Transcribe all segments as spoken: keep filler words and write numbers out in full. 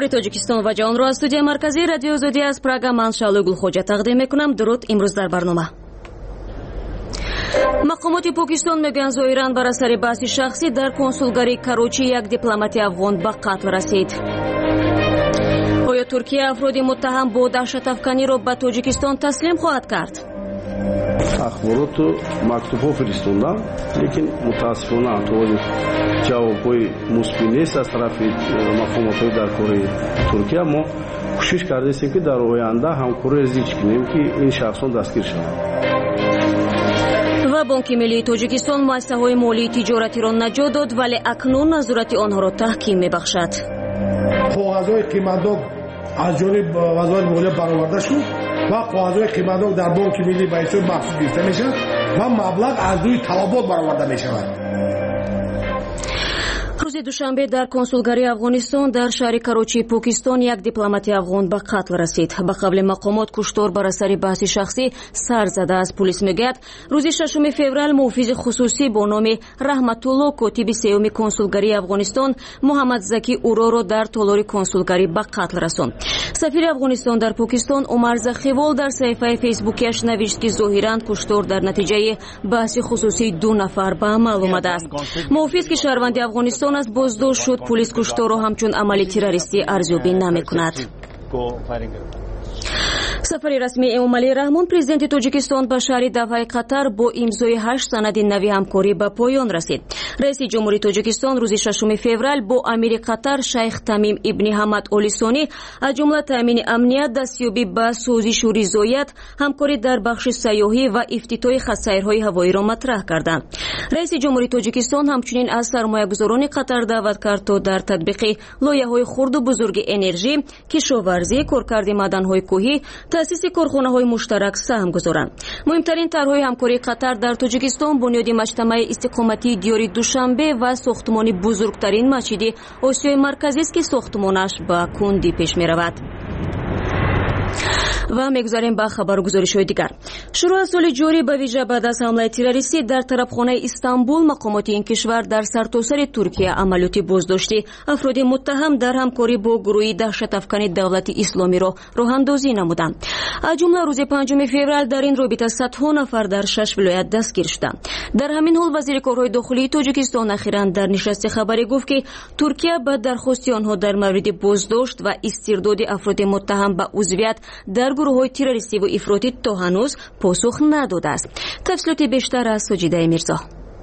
اخبار تاجیکستان و جهان را از استودیو مرکزی رادیو آزادی از پراگ من شالو گلخوجه تقدیم میکنم. درود. امروز در برنامه مقامات پاکستان میگن ظاهرا بر اثر بحث شخصی در کنسولگری کراچی یک دیپلمات افغان به قتل رسید. آیا ترکیه افراد متهم با دهشت افکنی را به تاجیکستان تسلیم خواهد کرد؟ اخبارات و مکتوب‌ها فرستادم، لیکن متاسفانه تو جواب‌های مثبت نیست از طرف مقامات در کره ترکیه. ما کوشش کرده ایم که در آینده همکاری زیاد کنیم که این شخصان دستگیر شوند. و بانک ملی تاجیکستان مؤسسه‌های مالی تجارتی را نجات داد ولی اکنون نظارت آنها را تحکیم می‌بخشد. کاغذهای قیمتدار از جانب وزارت مالیه برآورده شد و کاغذهای قیمتدار در بانک ملی به حساب محسوب گرفته میشد و مبلغ از روی طلبات برآورده میشود. روز دوشنبه در کنسولگری افغانستان در شهر کراچی پاکستان یک دیپلمات افغان به قتل رسید. به قبل مقامات کشتار بر اثر بحث شخصی سر زده است. پلیس میگوید روز ششم فوریه محافظ خصوصی با نام رحمت الله کاتب سیوم کنسولگری افغانستان محمد زکی اورو را در تالار کنسولگری به قتل رساند. سفیر افغانستان در پاکستان عمر زخیوال در صفحه فیسبوکیش نوشت که ظاهرا کشتار در نتیجه بحث خصوصی دو نفر به عمل آمده است. محافظ که شهروند افغانستان از بازداشت شد، پلیس کشتار را همچون عمل تروریستی ارزیابی نمی‌کند. سفر رسمی امامعلی رحمون پرزیدنت تاجیکستان به شهر دوحه قطر با امضای هشت سند نوی همکاری به پایان رسید. رئیس جمهوری تاجیکستان روز ششم فوریه با امیر قطر شیخ تمیم ابن حمد آل ثانی از جمله تامین امنیت، دستیابی به سازش و رضایت، همکاری در بخش سیاحی و افتتاح خط‌سیرهای هوایی را مطرح کردند. رئیس جمهوری تاجیکستان همچنین از سرمایه‌گذاران قطر دعوت کرد تا در تطبیق لایحه‌های خرد و بزرگ انرژی، کشاورزی، کارکرد معدن‌های کوهی، تأسیس کارخانه‌های مشترک سهم گذارند. مهمترین طرح‌های همکاری قطر در تاجیکستان بنیاد مجتمع استقامتی دیار دوشنبه و ساختمان بزرگترین مسجد آسیای مرکزی است که ساختمانش به کندی پیش می‌رود. و میگذاریم به خبر و گزارش‌های دیگر. شروع از سال جاری به ویژه بعد از حمله تروریستی در طرفخانه استانبول، مقامات این کشور در سرتاسر ترکیه عملیات بازداشتی افراد متهم در همکاری با گروه دهشت افکن دولت اسلامی را راه‌اندازی نمودند. از جمله روز پنجم فوریه در این رابطه صدها نفر در شش ولایت دستگیر شدند. در همین حال وزیر کارهای داخلی تاجیکستان اخیراً در نشست خبری گفت که ترکیه به درخواست آنها در مورد بازداشت و استرداد افراد متهم به عضویت در گروه‌های تروریستی و افراطی تا هنوز پاسخ نداده است. تفصیلات بیشتر از سجیده میرزا.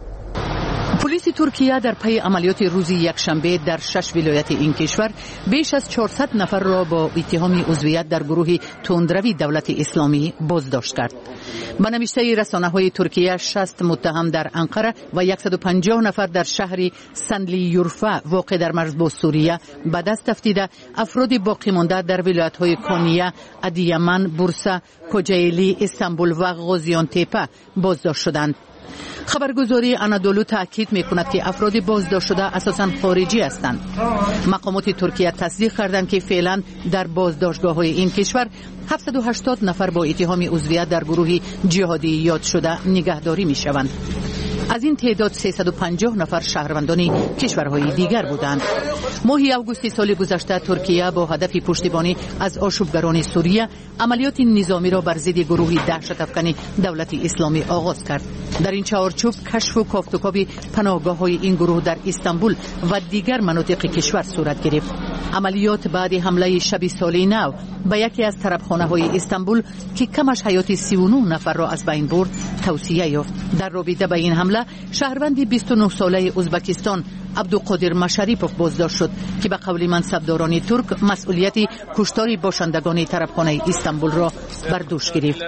پلیس ترکیه در پی عملیات روز یکشنبه در شش ولایت این کشور بیش از چهارصد نفر را با اتهام عضویت در گروه تندروی دولت اسلامی بازداشت کرد. به نوشته رسانه‌های ترکیه شصت متهم در انقره و صد و پنجاه نفر در شهر سنلیورفا واقع در مرز با سوریه به دست افتیده افراد باقی مانده در ولایت‌های کونیه، ادیامن، بورسا، کوچایلی، استانبول و غازیانتپه بازداشت شدند. خبرگزاری انادولو تاکید می‌کند که افراد بازداشت شده اساساً خارجی هستند. مقامات ترکیه تصدیق کردند که فعلا در بازداشتگاه‌های این کشور هفتصد و هشتاد نفر با اتهام عضویت در گروه جهادی یاد شده نگهداری می‌شوند. از این تعداد سیصد و پنجاه نفر شهروندان کشورهای دیگر بودند. ماه اوگوست سال گذشته ترکیه با هدف پشتیبانی از آشوبگران سوریه عملیات نظامی را بر ضد گروه دهشت افکن دولت اسلامی آغاز کرد. در این چارچوب کشف و کافتوکاو پناهگاه‌های این گروه در استانبول و دیگر مناطق کشور صورت گرفت. عملیات بعد حمله شب سال نو به یکی از طرفخانه‌های استانبول که کمش حیات سی و نه نفر را از بین برد توصیه یافت. در رابطه با این حمله شهروند بیست و نه ساله ازبکستان عبدالقادر مشریپوف بازداشت شد که به قول منصبداران ترک مسئولیت کشتار باشندگان طرفخانه استانبول را بر دوش گرفت.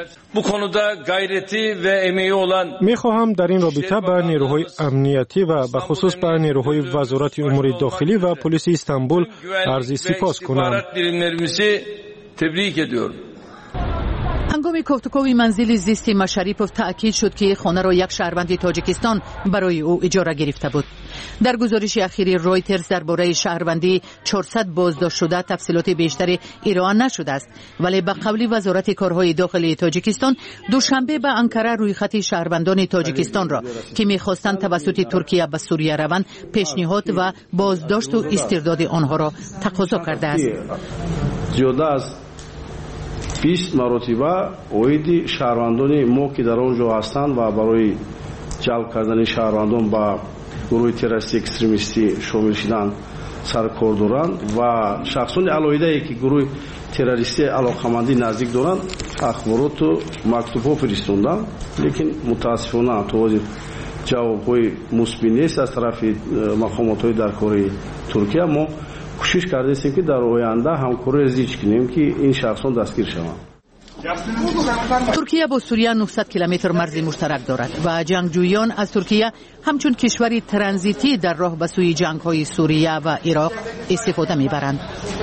می‌خواهم در این رابطه به نیروهای امنیتی و به خصوص به نیروهای وزارت امور داخلی و پلیس استانبول عرض سپاس کنم. هنگام گفتگوی منزل زیستی مشریپوف تأکید شد که خانه را یک شهروند تاجیکستان برای او اجاره گرفته بود. در گزارش اخیری رویترز درباره شهروندی چهارصد بازداشت شده تفصیلات بیشتری ارائه نشده است، ولی به قول وزارت کارهای داخلی تاجیکستان دوشنبه به انکره روی خط شهروندان تاجیکستان را که می‌خواستند توسط ترکیه به سوریه روند پیشنهاد و بازداشت و استرداد آنها را تقاضا کرده است. زیاده از بیست مرتبه اویدی شهروندان ما که در آنجا هستند و برای جلب کردن شهروندان با گروه تروریستی اکستریمیستی شامل شدن سرکار دارند و شخصان علاوه که گروه تروریستی علاقمندی نزدیک دارند اخبارات و مکتوب‌ها فرستادند، لیکن متاسفانه تو جواب‌های مثبت نیست از طرف مقامات درکاری ترکیه. ما کوشش کرده ایم که در آینده همکاری زیاد کنیم که این شخصان دستگیر شوند. ترکیه با سوریه نهصد کیلومتر مرز مشترک دارد و جنگجویان از ترکیه همچون کشوری ترانزیتی در راه به سوی جنگ‌های سوریه و عراق استفاده می‌برند.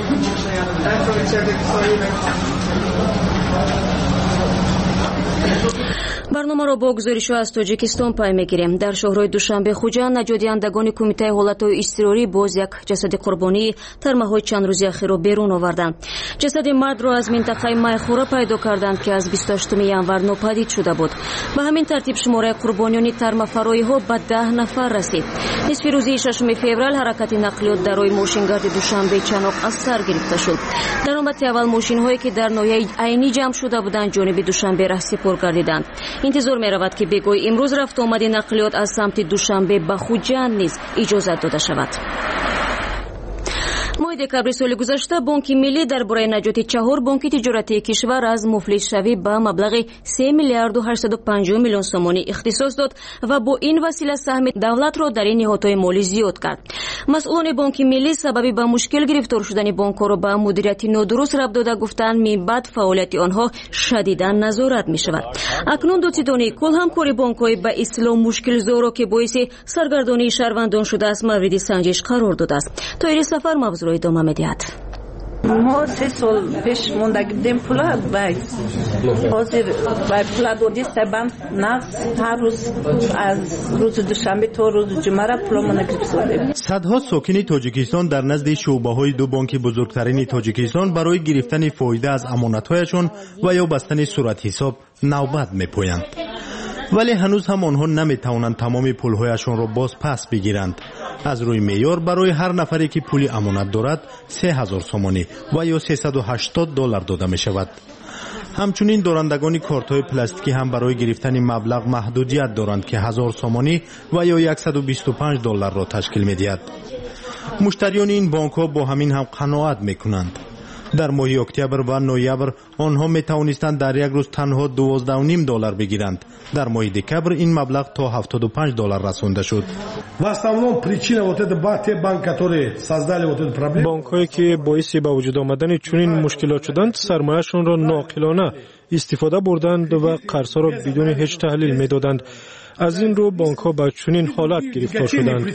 برنامه را با گزارش از تاجیکستان پای میگیریم. در شهرهای دوشنبه خوجا نجادیندگان کمیته حالت‌های اضطراری باز یک جسد قربانی در ماه‌های چند روزی اخیر را بیرون آوردند. جسد مرد را از منطقه مایخوره پیدا کردند که از بیست و هشتم ژانویه ناپدید شده بود. به همین ترتیب شماره قربانیان ترمفرایی‌ها به ده نفر رسید. نصف روزی ششم فوریه حرکت نقلیات در روی ماشینگرد دوشنبه چناق از سر گرفته شد. در نوبت اول ماشین‌هایی که در ناحیه عینی جمع شده بودند جانب دوشنبه راه سپار گردیدند. انتظار می رود که بگوی امروز رفت آمد نقلیات از سمت دوشنبه به خوجند نیز اجازت داده شود. ماه دکبر سال گذشته بانک ملی درباره نجات چهار بانک تجارتی کشور از مفلس شوی به مبلغ سه میلیارد و هشتصد و پنجاه میلیون سومانی اختصاص داد و با این وسیله سهم دولت را در این نهادهای مالی زیاد کرد. مسئولان بانک ملی سبب به مشکل گرفتار شدن بانک‌ها را به مدیریت نادرست ربط داده گفتند می بعد فعالیت آنها شدیداً نظارت می شود. اکنون دوستدانی کل همکاری بانک‌های به اصطلاح مشکل زارا که باعث سرگردانی شهروندان شده است مورد سنجش قرار داده است. تا این سفر موضوع ادامه می‌دهد. ما سه سال پیش مونده بودیم پولا و حاضر و پولا دادی سبن نفت هر روز از روز دوشنبه تا روز جمعه را پولا مونده گرفتیم. صدها ساکن تاجیکستان در نزد شعبه‌های دو بانک بزرگترین تاجیکستان برای گرفتن فایده از امانت‌هایشان و یا بستن صورت حساب نوبت می‌پویند. ولی هنوز هم آنها نمی‌توانند تمام پول‌هایشان را باز پس بگیرند. از روی معیار برای هر نفری که پولی امانت دارد سه هزار سومانی و یا سیصد و هشتاد دلار داده می شود. همچنین دارندگان کارت‌های پلاستیکی هم برای گرفتن مبلغ محدودیت دارند که هزار سومانی و یا صد و بیست و پنج دلار را تشکیل می‌دهد. مشتریان این بانک‌ها با همین هم قناعت می‌کنند. در ماه اکتبر و نوامبر آنها می توانستند در یک روز تنها دوازده و نیم دلار بگیرند. در ماه دکبر این مبلغ تا هفتاد و پنج دلار رسانده شد. بانک‌هایی که باعث به وجود آمدن چنین مشکلات شدند سرمایه‌شان را ناقلانه استفاده بردند و قرض‌ها را بدون هیچ تحلیل می‌دادند. از این رو بانک‌ها به چنین حالت گرفتار شدند.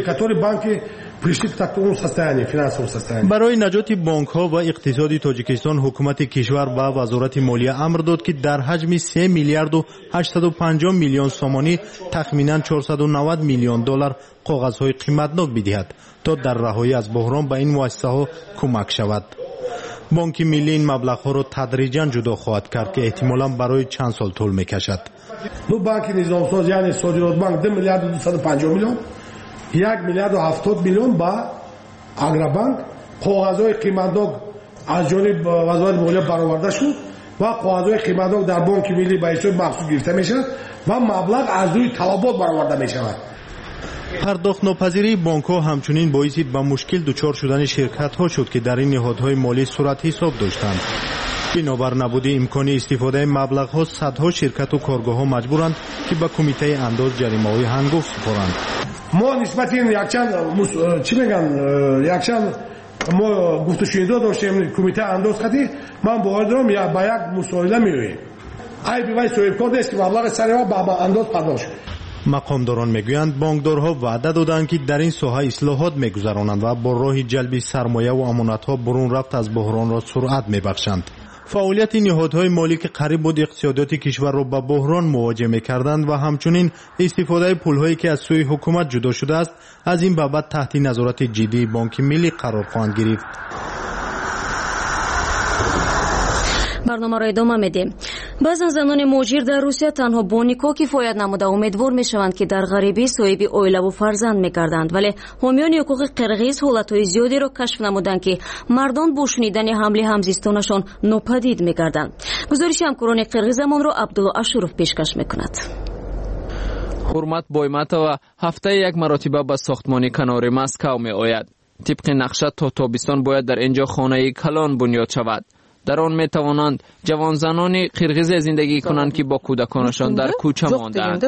برای نجات بانک‌ها و اقتصاد تاجیکستان حکومت کشور به وزارت مالیه امر داد که در حجم سه میلیارد و هشتصد و پنجاه میلیون سومانی تخمیناً چهارصد و نود میلیون دلار کاغذهای قیمتناک بدهد تا در رهایی از بحران به این مؤسسه‌ها کمک شود. بانک ملی این مبلغ‌ها را تدریجاً جدا خواهد کرد که احتمالاً برای چند سال طول می‌کشد. دو بانک نظامساز یعنی صادرات بانک دو میلیارد و دویست و پنجاه میلیون، یک میلیارد و هفتاد میلیون با آگرابانک کاغذهای قیمتناک از جانب وزارت مالیه برآورده شد و کاغذهای قیمتناک در بانک ملی به حساب مخصوص گرفته میشد و مبلغ از روی طلبات برآورده میشود. پرداخت ناپذیری بانک‌ها همچنین باعث به مشکل دچار شدن شرکت‌ها شد که در این نهادهای مالی صورت حساب داشتند. بنابر نبود امکان استفاده مبلغ‌ها صدها شرکت و کارگاه‌ها مجبورند که به کمیته انداز جریمه‌های هنگفت سپارند. ما نسبت این یکچند چی میگن یکچند ما گفتگو داشتیم کمیته انداز خاطی من باور دارم یا با یک مسائله میرویم. ای بیوای صاحب کار است که مبلغ سریع با انداز پرداخت. مقامداران میگویند بانکدارها وعده دادند که در این ساحه اصلاحات میگذرانند و با راه جلب سرمایه و امانت‌ها برون رفت از بحران را سرعت میبخشند. فعالیت نهادهای مالی که قریب بود اقتصادیات کشور را به بحران مواجه می‌کردند و همچنین استفاده پول‌هایی که از سوی حکومت جدا شده است از این بابت تحت نظارت جدی بانک ملی قرار خواهند گرفت. برنامه را ادامه میدیم. بعضن زنان مهاجر در روسیه تنها با نیکو کفایت نموده امیدوار میشوند که در غریبی صاحب اویله و فرزند میگردند، ولی حامیان حقوق قرغیز حالتهای زیادی را کشف نمودند که مردان با شنیدن حمله همزیستانشان ناپدید میگردند. گزارش همکاران قرغیزمان را عبدالله اشورف پیشکش میکند. حرمت بایمتова هفته یک مرتبه به ساختمان کنار مسکو می آید. طبق نقشه تا تابستان باید در اینجا خانه کلان بنیاد شود. در آن می توانند جوان زنان قرغیز زندگی کنند که با کودکانشان در کوچه مانده‌اند.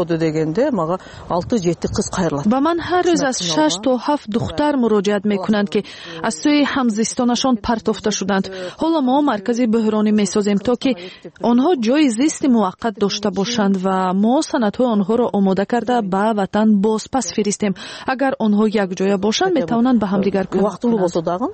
با من هر روز از شش تا هفت دختر مراجعت می کنند که از سوی همزیستانشان پرتافته شدند. حالا ما مرکزی بحرانی می سازیم تا که آنها جای زیست موقت داشته باشند و ما سندهای آنها را آماده کرده به وطن باز پس فرستیم. اگر آنها یک جای باشند می توانند به همدیگر کمک کنند.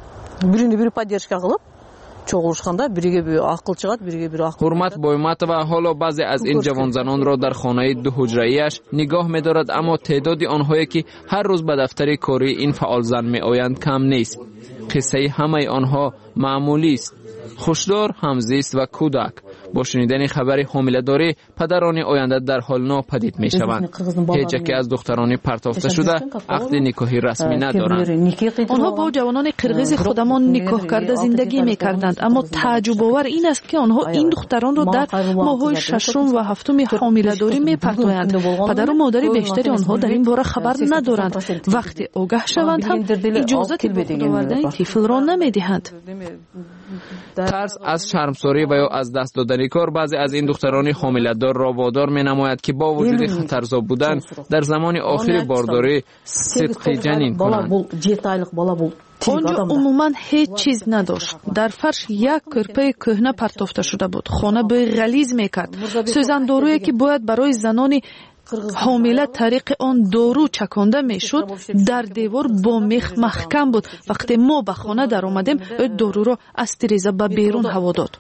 حرمت بایمتова حالا بعضی از این جوان زنان را در خانه دو حجره‌ایش نگاه می‌دارد، اما تعداد آنهایی که هر روز به دفتر کاری این فعال زن می‌آیند کم نیست. قصه همه آنها معمولی است. خوشدار، همزیست و کودک. با شنیدن خبر حامله‌داری پدران آینده در حال ناپدید می‌شوند. هیچ یک از دختران پرتافته شده عقد نکاحی رسمی ندارند. آنها با جوانان قرغیز خودمان نکاح کرده زندگی می‌کردند، اما تعجب آور این است که آنها این دختران را در ماه‌های ششم و هفتم حامله‌داری می‌پرتویند. پدر و مادر بیشتری آنها در این باره خبر ندارند. وقتی آگاه شوند هم اجازه به خود آوردن طفل را نمی‌دهند. ترس از شرمساری و یا از دست دادن کار بعضی از این دختران حامله‌دار را وادار می‌نماید که با وجود خطرزا بودن در زمان آخر بارداری صدق جنین کنند. آنجا عموما هیچ چیز نداشت. در فرش یک کرپه کهنه پرتافته شده بود. خانه به غلیظ میکرد. سوزن دارویی که باید برای زنان حامله طریق آن دارو چکانده میشد در دیوار با میخ محکم بود. وقتی ما به خانه در آمدیم دارو را از تریزه به بیرون هوا داد.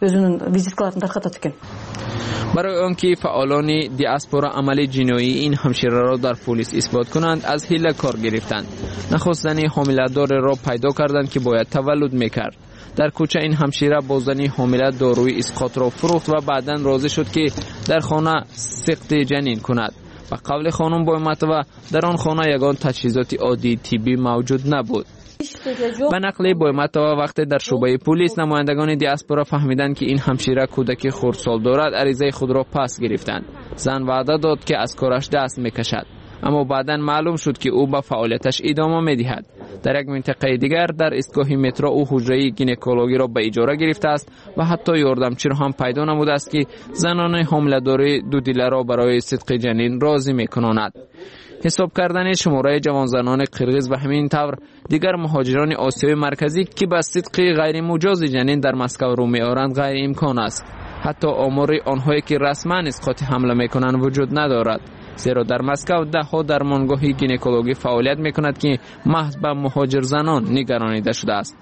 برای آنکه فعالان دیاسپورا عمل جنایی این همشیره را در پلیس اثبات کنند از حیله کار گرفتند. نخست زن حامله‌دار را پیدا کردند که باید تولد میکرد. در کوچه این همشیره با زن حامله داروی اسقاط را فروخت و بعداً راضی شد که در خانه سقط جنین کند. به قول خانم بایمتوا در آن خانه یگان تجهیزات عادی طبی موجود نبود. به نقل بایمتوا وقتی در شعبه پلیس نمایندگان دیاسپورا فهمیدند که این همشیره کودک خردسال دارد، عریضه خود را پس گرفتند. زن وعده داد که از کارش دست میکشد، اما بعداً معلوم شد که او به فعالیتش ادامه میدهد. در یک منطقه دیگر در ایستگاه مترو او حجره گینکولوژی را به اجاره گرفته است و حتی یاردمچی را هم پیدا نموده است که زنان حامله‌داری دو دیله را برای صدق جنین راضی میکناند. حساب کردن شماره جوان زنان قرغیز و همین طور دیگر مهاجران آسیای مرکزی که به صدق غیر مجاز جنین در مسکو رو میآورند غیر امکان است. حتی آمار آنهایی که رسما اسقاط حمل میکنند وجود ندارد، زیرا در مسکو ده ها درمانگاه گینکولوژی فعالیت میکند که محض به مهاجر زنان نگرانیده شده است.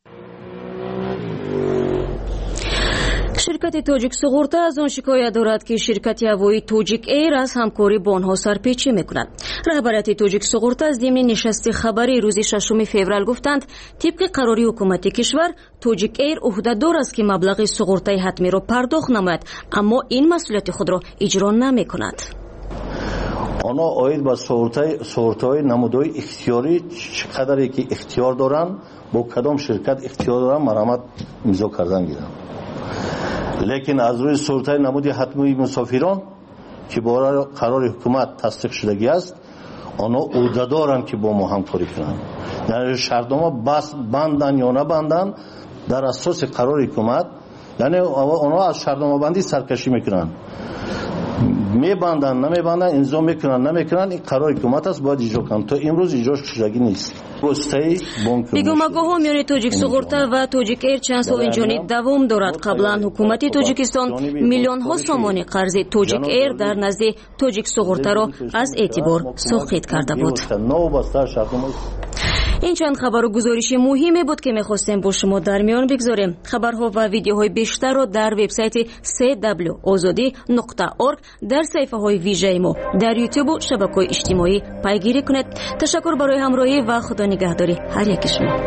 شرکت تاجیک سوغورتا از آن شکایت دارد که شرکت هوایی تاجیک ایر از همکاری با آنها سرپیچی میکند. رهبریت تاجیک سوغورتا از ضمن نشست خبری روز ششم فوریه گفتند طبق قراری حکومت کشور تاجیک ایر عهده‌دار است که مبلغ سوغورتای حتمی را پرداخت نماید، اما این مسئولیت خود را اجرا نمیکند. آنها آید با سوغورتای نمودهای اختیاری چقدری که اختیار دارند با کدام شرکت اختیار دارند مرامت امضا کردن گیرند. لیکن از روی سوغورتای نمودی حتمی مسافران که با قرار حکومت تصدیق شدگی است آنها عهده دارند که با ما همکاری کنند. یعنی شرطنامه بس بندن یا نبندن در اساس قرار حکومت، یعنی آنها از شرطنامه بندی سرکشی میکنند، میبندن نمیبندن، امضا میکنن نمیکنن، این قرار حکومت است باید اجرا کنند. تا امروز اجرا شدگی نیست. بیگمگاه میان تاجیک سوغورتا و تاجیک ایر چند سال اینجانی دوام دارد. قبلا حکومت تاجیکستان میلیون ها سومانی قرض تاجیک ایر در نزد تاجیک سوغورتا را از اعتبار ساقط کرده بود. این چند خبر و گزارش مهمی بود که میخواستیم با شما در میان بگذاریم. خبرها و ویدیوهای بیشتر رو در وبسایت سی دبلیو آزادی نقطه اورگ، در صفحه های ویژه ما در یوتیوب و شبکه‌های اجتماعی پیگیری کنید. تشکر برای همراهی و خدا نگهداری هر یک شما.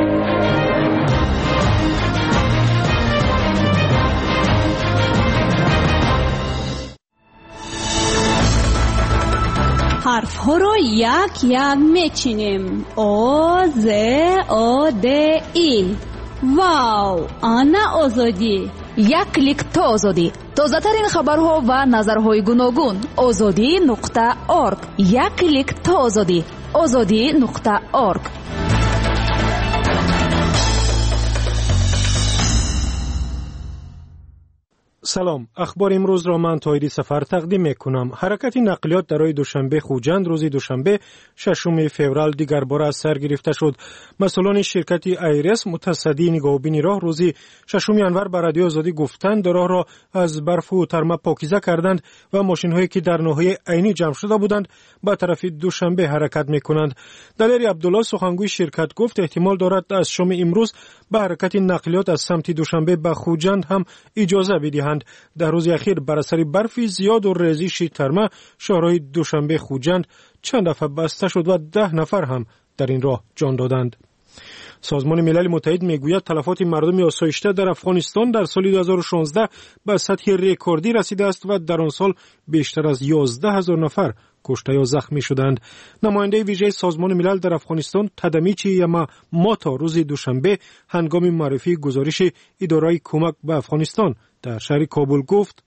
حرف ها رو یک یک میچینیم. او ز او د ای. واو، آنا آزادی. یک کلیک تا آزادی. تازه ترین خبرها و نظرهای گوناگون. آزادی نقطه اورگ. یک کلیک تا آزادی. آزادی نقطه اورگ. سلام، اخبار امروز را من طاهری سفر تقدیم میکنم. حرکت نقلیات در روز دوشنبه خوجند روز دوشنبه ششم فوریه دیگر بار از سر گرفته شد. مسئولان شرکت ایرس متصدی نگاهبینی راه روز ششم ژانویه بر رادیو آزادی گفتند راه را از برف و ترمه پاکیزه کردند و ماشین‌هایی که در ناحیه عینی جمع شده بودند به طرف دوشنبه حرکت میکنند. دلیر عبدالله سخنگوی شرکت گفت احتمال دارد از شام امروز به حرکت نقلیات از سمت دوشنبه به خوجند هم اجازه بدهند. در روز اخیر بر اثر برف زیاد و ریزش ترمه شهرهای دوشنبه خوجند چند دفعه بسته شد و ده نفر هم در این راه جان دادند. سازمان ملل متحد میگوید تلفات مردم آسایشته در افغانستان در سال دو هزار و شانزده به سطح رکوردی رسیده است و در آن سال بیشتر از یازده هزار نفر کشته یا زخمی شدند. نماینده ویژه سازمان ملل در افغانستان تدمیچی یما ماتا روز دوشنبه هنگام معرفی گزارش اداره کمک به افغانستان در شهر کابل گفت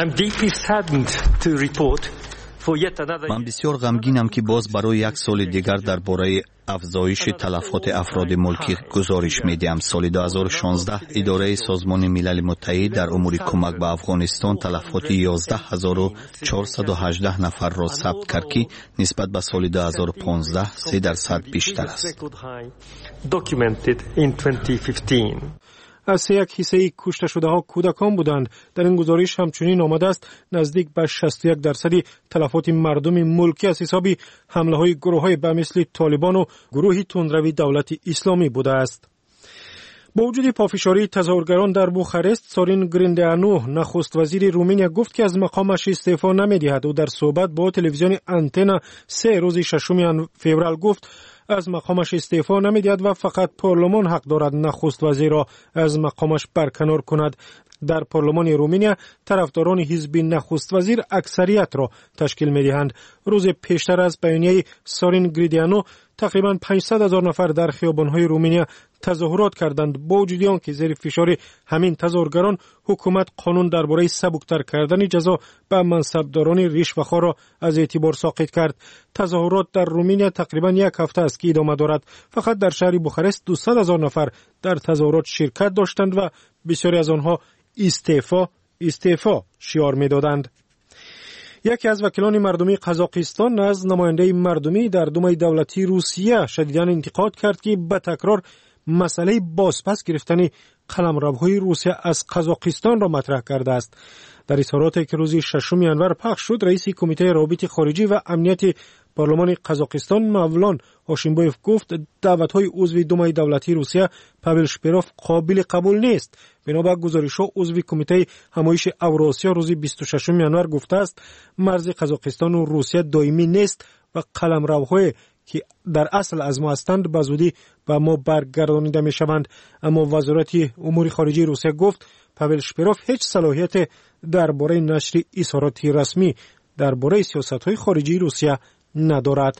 من بسیار غمگینم که باز برای یک سال دیگر درباره افزایش تلفات افراد ملکی گزارش میدیم. سال دو هزار و شانزده اداره سازمان ملل متحد در امور کمک به افغانستان تلفات یازده هزار و چهارصد و هجده نفر را ثبت کرد که نسبت به سال دو هزار و پانزده سه درصد بیشتر است. از سه یک حصه کشته شده ها کودکان بودند. در این گزارش همچنین آمده است نزدیک به شصت و یک درصد تلفات مردم ملکی از حساب حمله های گروه های به مثل طالبان و گروه تندروی دولت اسلامی بوده است. با وجود پافشاری تظاهرگران در بوخارست، سارین گریندیانو نخست وزیر رومانیا گفت که از مقامش استعفا نمی‌دهد و در صحبت با تلویزیون آنتنا سه روز ششم فوریه گفت از مقامش استعفا نمی‌دهد و فقط پارلمان حق دارد نخست وزیر را از مقامش برکنار کند. در پارلمان رومانیا طرفداران حزب نخست وزیر اکثریت را تشکیل می‌دهند. روز پیشتر از بیانیه سارین گریندیانو تقریباً پانصد هزار نفر در خیابان‌های رومانیا تظاهرات کردند. با وجود آنکه زیر فشار همین تظاهرگران حکومت قانون درباره سبکتر کردن جزا به منصبداران رشوه‌خوار را از اعتبار ساقط کرد. تظاهرات در رومانیا تقریباً یک هفته است که ادامه دارد. فقط در شهر بوخارست دویست هزار نفر در تظاهرات شرکت داشتند و بسیاری از آنها استعفا استعفا شعار می‌دادند. یکی از وکیلان مردمی قزاقستان از نماینده مردمی در دومای دولتی روسیه شدیداً انتقاد کرد که به تکرار مسئله بازپس گرفتن قلمروهای روسیه از قزاقستان را مطرح کرده است. در اظهاراتی که روز ششم ژانویه پخش شد، رئیس کمیته روابط خارجی و امنیت پارلمان قزاقستان مولان هاشیمبایف گفت دعوت‌های عضو دومای دولتی روسیه پاول شپروف قابل قبول نیست. بنابر گزارش‌ها عضو کمیته همایش اوراسیا روز بیست و ششم ژانویه گفته است مرز قزاقستان و روسیه دائمی نیست و قلمروهای که در اصل از ما هستند به زودی به ما برگردانیده می شوند. اما وزارت امور خارجه روسیه گفت پاول شپروف هیچ صلاحیت درباره نشر اظهارات رسمی درباره سیاست‌های خارجی روسیه ندارد.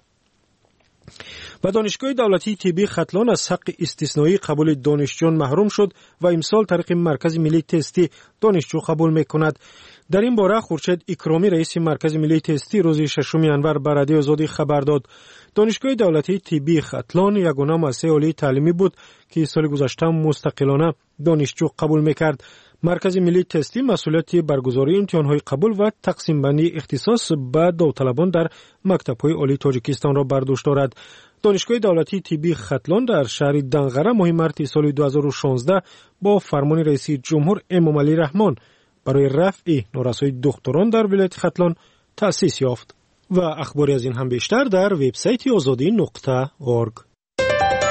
و دانشگاه دولتی طبی ختلان از حق استثنایی قبول دانشجویان محروم شد و امسال طریق مرکز ملی تستی دانشجو قبول میکند. در این باره خورشید اکرامی رئیس مرکز ملی تستی روز ششم ژانویه بر رادیو آزادی خبر داد. دانشگاه دولتی طبی ختلان یگانه مؤسسه عالی تعلیمی بود که سال گذشته مستقلانه دانشجو قبول میکرد. مرکز ملی تستی مسئولیت برگزاری امتحان‌های قبول و تقسیم بندی اختصاص به داوطلبان در مکتب‌های عالی تاجیکستان را بر دوش دارد. دانشگاه دولتی طبی ختلان در شهر دنغره ماه مارس سال دو هزار و شانزده با فرمان رئیس جمهور امام علی رحمان برای رفع نارسایی دختران در ولایت ختلان تأسیس یافت. و اخباری از این هم بیشتر در وبسایت آزادی نقطه اورگ.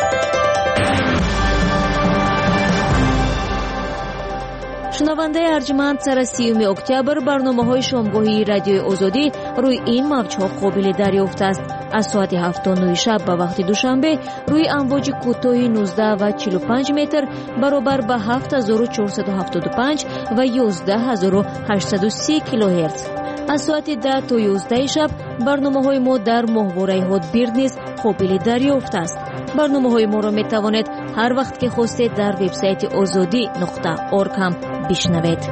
шунавандаи арҷманд сара сиюми октябр барномаҳои шомгоҳии радиои озодӣ рӯи ин мавҷҳо қобили дарёфт аст. аз соати ҳафт та нӯҳ шаб ба вақти душанбе рӯи амвоҷи кӯтоҳи нуздаҳ ва чилу панҷ метр баробар ба ҳафт ҳазору чорсаду ҳафтоду панҷ ва ёздаҳ ҳазору ҳаштсаду си килоҳерц. аз соати даҳ то ёздаҳи шаб барномаҳои мо дар моҳвораи ҳотбирд низ қобили дарёфт аст. барномаҳои моро метавонед ҳар вақт ки хостед дар вебсайти озодӣ нуқта орг ҳам бишнавед.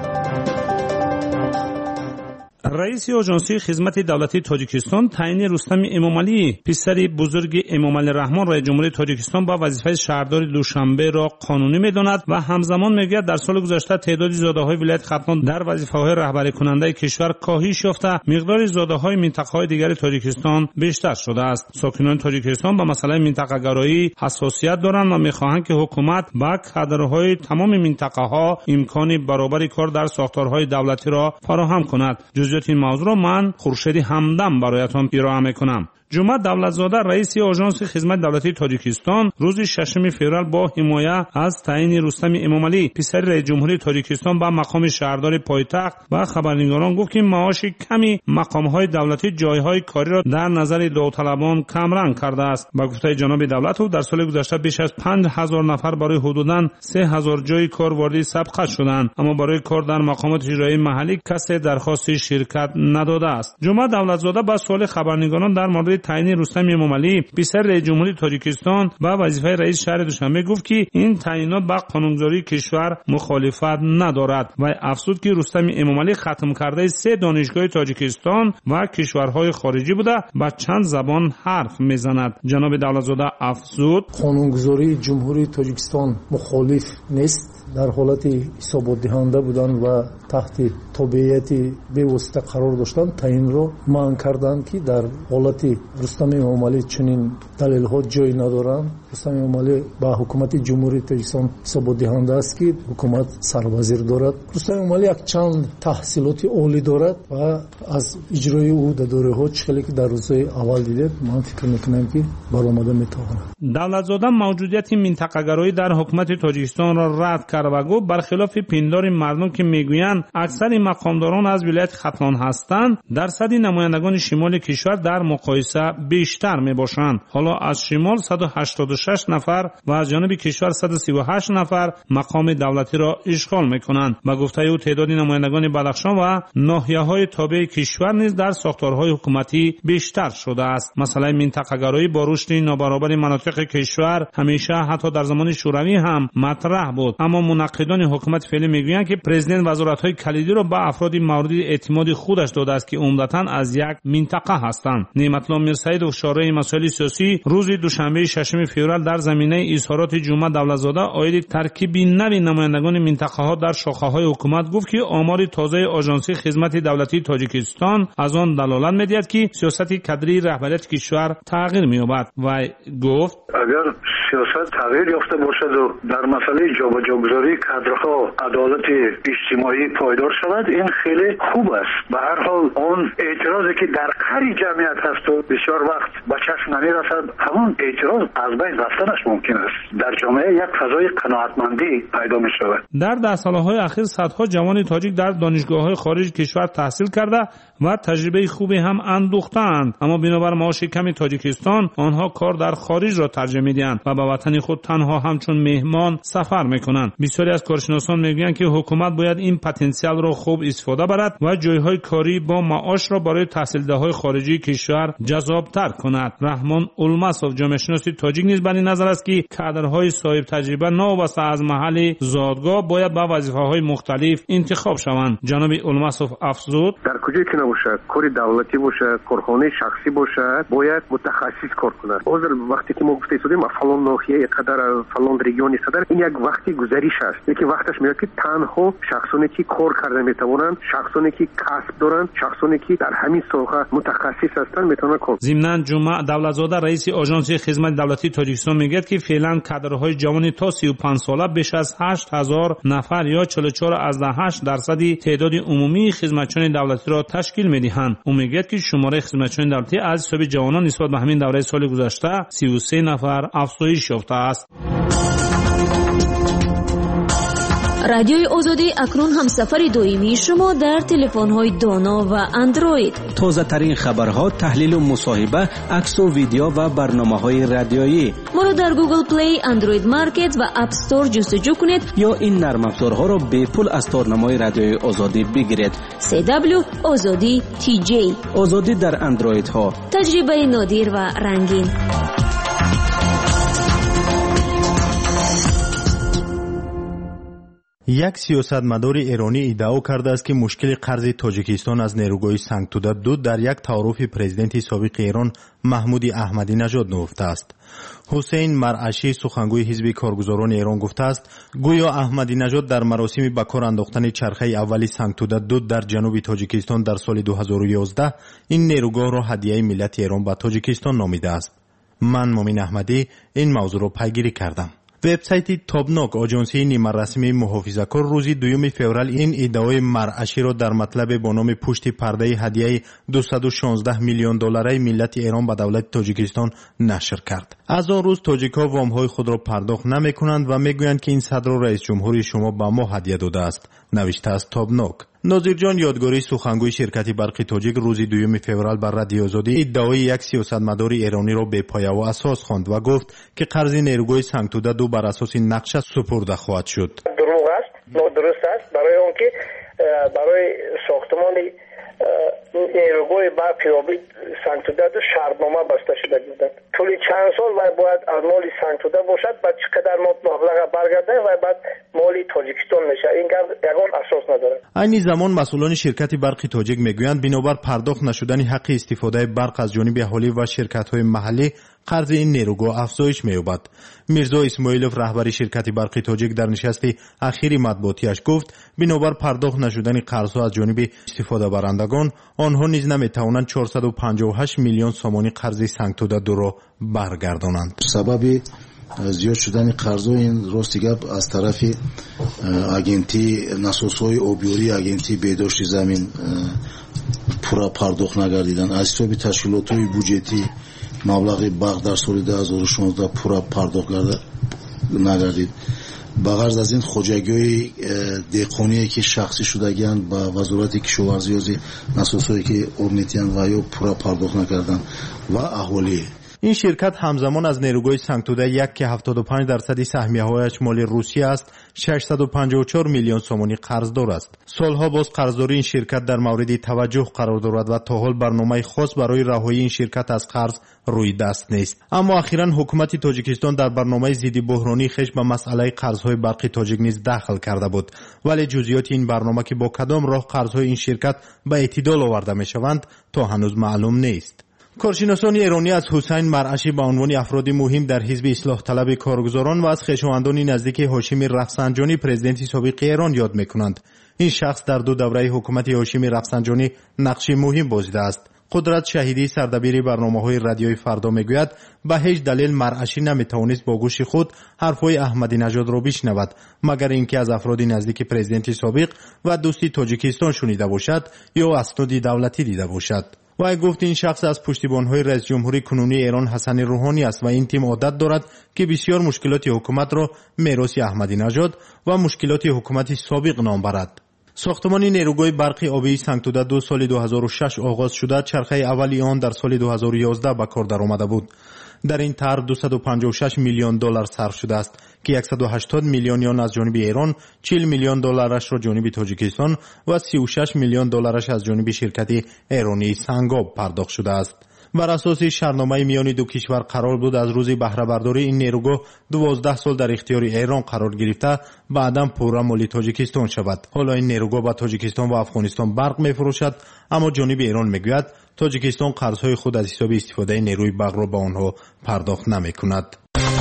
раиси оҷонсии хизмати давлатии тоҷикистон таъйини рустами эмомалӣ писари бузурги эмомалӣ раҳмон раиси ҷумҳурии тоҷикистон ба вазифаи шаҳрдори душанберо қонунӣ медонад ва ҳамзамон мегӯяд дар соли гузашта теъдоди зодаҳои вилояти хатлон дар вазифаҳои раҳбарикунандаи кишвар коҳиш ёфта миқдори зодаҳои минтақаҳои дигари тоҷикистон бештар шудааст. сокинони тоҷикистон ба масъалаи минтақагароӣ ҳассосият доранд ва мехоҳанд ки ҳукумат ба кадрҳои тамоми минтақаҳо имкони баробари кор дар сохторҳои давлатиро фароҳам кунад. این موضوع رو من خورشیدی همدم برایتان ارائه میکنم. جمعه دولتزاده رئیس آژانس خدمت دولتی تاجیکستان روز ششم فوریه با حمایت از تعیین رستم امامعلی پسر رئیس جمهوری تاجیکستان به مقام شهردار پایتخت و خبرنگاران گفت که معاش کمی مقام‌های دولتی جایهای کاری را در نظر داوطلبان کمرنگ کرده است. با گفته جناب دولت در سال گذشته بیش از پنج هزار نفر برای حدوداً سه هزار جای کار وارد سبقت شدند، اما برای کار در مقامات اجرایی محلی کسی درخواست شرکت نداده است. جمعه دولتزاده با سوال خبرنگاران در مورد تعیین رستم امامعلی پسر رئیس جمهوری تاجیکستان به وظیفه رئیس شهر دوشنبه گفت که این تعیینات با قانونگذاری کشور مخالفت ندارد و افزود که رستم امامعلی ختم کرده سه دانشگاه تاجیکستان و کشورهای خارجی بوده با چند زبان حرف میزند. جناب دولتزاده افزود قانونگذاری جمهوری تاجیکستان مخالف نیست، در حالت حسابات دهنده بودن و تحت تابعیت بی‌واسطه قرار داشتن تعیین را منع کردند که در حالت رستم امامعلی چنین دلیل‌ها جای ندارند. رستم امامعلی با حکومت جمهوری تاجیکستان حسابات دهنده است که حکومت سربازیر دارد. رستم امامعلی یک چند تحصیلات عالی دارد و از اجرای او در دوره‌ها چیزی که در روزهای اول دیدید من فکر می‌کنم که برآمده می‌تواند. دولتزاده موجودیت منطقه‌گرایی در حکومت تاجیکستان را رد کرد و گفت برخلاف پندار مردم که میگویند اکثر مقامداران از ولایت ختلان هستند، درصد نمایندگان شمال کشور در مقایسه بیشتر میباشند. حالا از شمال صد و هشتاد و شش نفر و از جانب کشور صد و سی و هشت نفر مقام دولتی را اشغال میکنند. با گفته او تعداد نمایندگان بدخشان و ناحیه‌های تابع کشور نیز در ساختارهای حکومتی بیشتر شده است. مسئله منطقه‌گرایی با رشد نابرابر مناطق کشور همیشه حتی در زمان شوروی هم مطرح بود، اما منقدان حکومت فعلی میگویند که پرزیدنت وزارت‌های کلیدی را به افراد مورد اعتماد خودش داده است که عمدتاً از یک منطقه هستند. نعمت‌الله میرسعید شورای مسائل سیاسی روز دوشنبه ششم فوریه در زمینه اظهارات جمعه دولتزاده عاید ترکیب نوی نمایندگان منطقه‌ها در شاخه‌های حکومت گفت که آمار تازه آژانس خدمت دولتی تاجیکستان از آن دلالت می‌دهد که سیاست کادری رهبریت کشور تغییر می‌یابد و گفت اگر سیاست تغییر یافته باشد و در مسئله جابجاگذاری کادرها عدالت اجتماعی پایدار شود این خیلی خوب است. به هر حال اون اعتراضی که در هر جمعیت هست و بسیار وقت به چشم نمی‌رسد همون اعتراض از بین رفتنش ممکن است. در جامعه یک فضای قناعتمندی پیدا می‌شود. در ده سال‌های اخیر صدها جوان تاجیک در دانشگاه‌های خارج کشور تحصیل کرده و تجربه خوبی هم اندوختند، اما بنابر معاش کم تاجیکستان آنها کار در خارج را ترجیح می‌دهند و به وطن خود تنها همچون مهمان سفر می‌کنند. بسیاری از کارشناسان می‌گویند که حکومت باید این پتانسیل را خوب استفاده برد و جایهای کاری با معاش را برای تحصیلده‌های خارجی کشور جذاب‌تر کند. رحمان اولماسوف جامعه شناس تاجیک نیز بر این نظر است که کادرهای صاحب تجربه نوابسته از محل زادگاه باید به وظیفه‌های مختلف انتخاب شوند. جناب اولماسوف افزود در کجایی که نباشد کاری دولتی باشد کارخانه شخصی باشد باید متخصص کار کند. حاضر وقتی که ما گفته شدیم فلان ناحیه قدر فلان رژیونی قدر این یک وقتی گذریش است. یکی وقتش میاد که تنها شخصانی که کار کرده میتوانند، شخصانی که کسب دارند، شخصانی که در همین ساحه متخصص هستند میتونن کار. ضمن جمعه دولتزاده رئیس آژانس خدمت دولتی تاجیکستان میگه که فعلا کادرهای جوان تا سی و پنج ساله بیش از هشت هزار نفر یا چهل و چهار ازده هشت درصدی تعداد عمومی خدمتچیان دولتی را تشکیل میدهند. او میگه که شماره خدمتچیان دولتی از حساب جوانان نسبت به همین دوره سال گذشته سی و سه نفر افزایش افزایش یافته است. رادیوی آزادی اکنون هم سفر دائمی شما در تلفن‌های دانا و اندروید. تازه ترین خبرها، تحلیل و مصاحبه، عکس و ویدیو و برنامه‌های رادیویی. ما را در گوگل پلی، اندروید مارکت و اپ استور جستجو کنید یا این نرم افزارها را به پول از تارنمای رادیوی آزادی بگیرید. سی دبلیو آزادی تی جی. آزادی در اندروید ها. تجربه نادر و رنگین. یک سیاستمدار ایرانی ادعا کرده است که مشکل قرض تاجیکستان از نیروگاه سنگتوده دو در یک تعارف پرزیدنت سابق ایران محمود احمدی نژاد نهفته است. حسین مرعشی سخنگوی حزب کارگزاران ایران گفته است گویا احمدی نژاد در مراسم به کار انداختن چرخه اولی سنگتوده دو در جنوب تاجیکستان در سال دو هزار و یازده این نیروگاه را هدیه ملت ایران به تاجیکستان نامیده است. من مومن احمدی این موضوع را پیگیری کردم. وبسایت تابناک آژانسی نیمه رسمی محافظه‌کار روزی دوم فوریه این ادعای مرعشی را در مطلب با نام پشت پرده هدیه دویست و شانزده میلیون دلاری ملت ایران به دولت تاجیکستان نشر کرد. از آن روز تاجیک‌ها وام‌های خود را پرداخت نمی‌کنند و می‌گویند که این صدر را رئیس جمهوری شما به ما هدیه داده است، نوشته است تابناک. ناظر جان یادگاری سخنگوی شرکت برق تاجیک روز دوم فوریه بر رادیو آزادی ادعای یک سیاستمدار ایرانی را بی پایه و اساس خواند و گفت که قرض نیروگاه سنگتوده دو بر اساس نقشه سپرده خواهد شد. دروغ است، نادرست است، برای آنکه برای ساختمان نیروگاه برق یابی سنگتوده دو شرطنامه بسته شده بودند. طول چند سال و باید از مال سنگتوده باشد، بعد چقدر مبلغ برگرده و بعد مالی تاجیکستان میشه. این یگان اساس نداره. این زمان مسئولان شرکت برق تاجیک میگویند بنابر پرداخت نشدن حق استفاده برق از جانب اهالی و شرکت‌های محلی قرض این نیروگاه افزایش می‌یابد. میرزا اسماعیلوف رهبر شرکت برق تاجیک در نشست اخیر مطبوعاتیش گفت بنابر پرداخت نشدن قرض‌ها از جانب استفاده برندگان آنها نیز نمی‌توانند چهارصد و پنجاه و هشت میلیون سومانی قرض سنگتوده دو را برگردانند. سبب زیاد شدن قرض این راست گپ از طرف اجنتی ناسازهای آبیاری اجنتی بهداشت زمین پورا پرداخت نگردیدن. از حساب تشکیلات‌های بودجتی مبلغ باغ در سال دو هزار و شانزده پورا پرداخت نگردید. بغرض از این خوجگی‌های دهقانی که شخصی شدگی‌اند با وزارت کشاورزی از ناسازهایی که اورنیتیان و یا پورا پرداخت نکردند و اهالی. این شرکت همزمان از نیروگاه سنگتوده یک که هفتاد و پنج درصد سهمیه‌هایش مال روسیه است ششصد و پنجاه و چهار میلیون سومانی قرضدار است. سالها باز قرضداری این شرکت در مورد توجه قرار دارد و تا حال برنامه خاص برای رهایی این شرکت از قرض روی دست نیست. اما اخیراً حکومت تاجیکستان در برنامه ضد بحرانی خویش به مسئله قرض‌های برق تاجیک نیز دخل کرده بود، ولی جزئیات این برنامه که با کدام راه قرض‌های این شرکت به اعتدال آورده می‌شوند تا هنوز معلوم نیست. کارشناسان ایرانی از حسین مرعشی به عنوان افراد مهم در حزب اصلاح طلب کارگزاران و از خویشاوندان نزدیک هاشمی رفسنجانی پرزیدنت سابق ایران یاد می‌کنند. این شخص در دو دوره حکومت هاشمی رفسنجانی نقش مهم بازیده است. قدرت شهیدی سردبیر برنامه‌های رادیوی فردا میگوید به هیچ دلیل مرعشی نمیتوانست با گوش خود حرفهای احمدی نژاد را بشنود مگر اینکه از افراد نزدیک پرزیدنت سابق و دوستی تاجیکستان شنیده باشد یا اسناد دولتی دیده باشد. و گفت این شخص از پشتیبان‌های رئیس جمهوری کنونی ایران حسن روحانی است و این تیم عادت دارد که بسیار مشکلات حکومت را میراث احمدی نژاد و مشکلات حکومت سابق نام برد. ساختمان نیروگاه برقی آبی سنگتوده دو سال دو هزار و شش آغاز شده، چرخه اولی آن در سال دو هزار و یازده به کار درآمده بود. در این طرح دویست و پنجاه و شش میلیون دلار صرف شده است که صد و هشتاد میلیون آن از جانب ایران، چهل میلیون دلارش را جانب تاجیکستان و سی و شش میلیون دلارش از جانب شرکت ایرانی سنگاب پرداخت شده است. بر اساس شرطنامه میان دو کشور قرار بود از روز بهره برداری این نیروگاه دوازده سال در اختیار ایران قرار گرفته بعداً پورا مال تاجیکستان شود. حالا این نیروگاه با تاجیکستان و افغانستان برق میفروشد، اما جانب ایران میگوید تاجیکستان قرضهای خود از حساب استفاده نیروی برق را به آنها پرداخت نمیکند.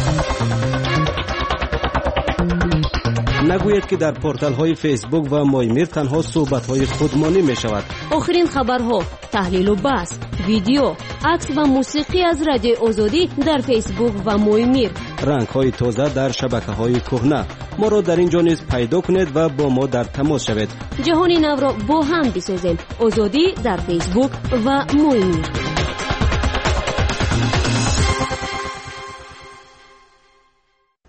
نگوید که در پورتال های فیسبوک و مایمیر تنها صحبت های خودمانی می شود. آخرین خبرها، تحلیل و بحث، ویدیو، عکس و موسیقی از رادیو آزادی در فیسبوک و مایمیر. رنگ های تازه در شبکه های کهنه. ما را در اینجا نیز پیدا کنید و با ما در تماس شوید. جهان نو را با هم بسازیم. آزادی در فیسبوک و مایمیر.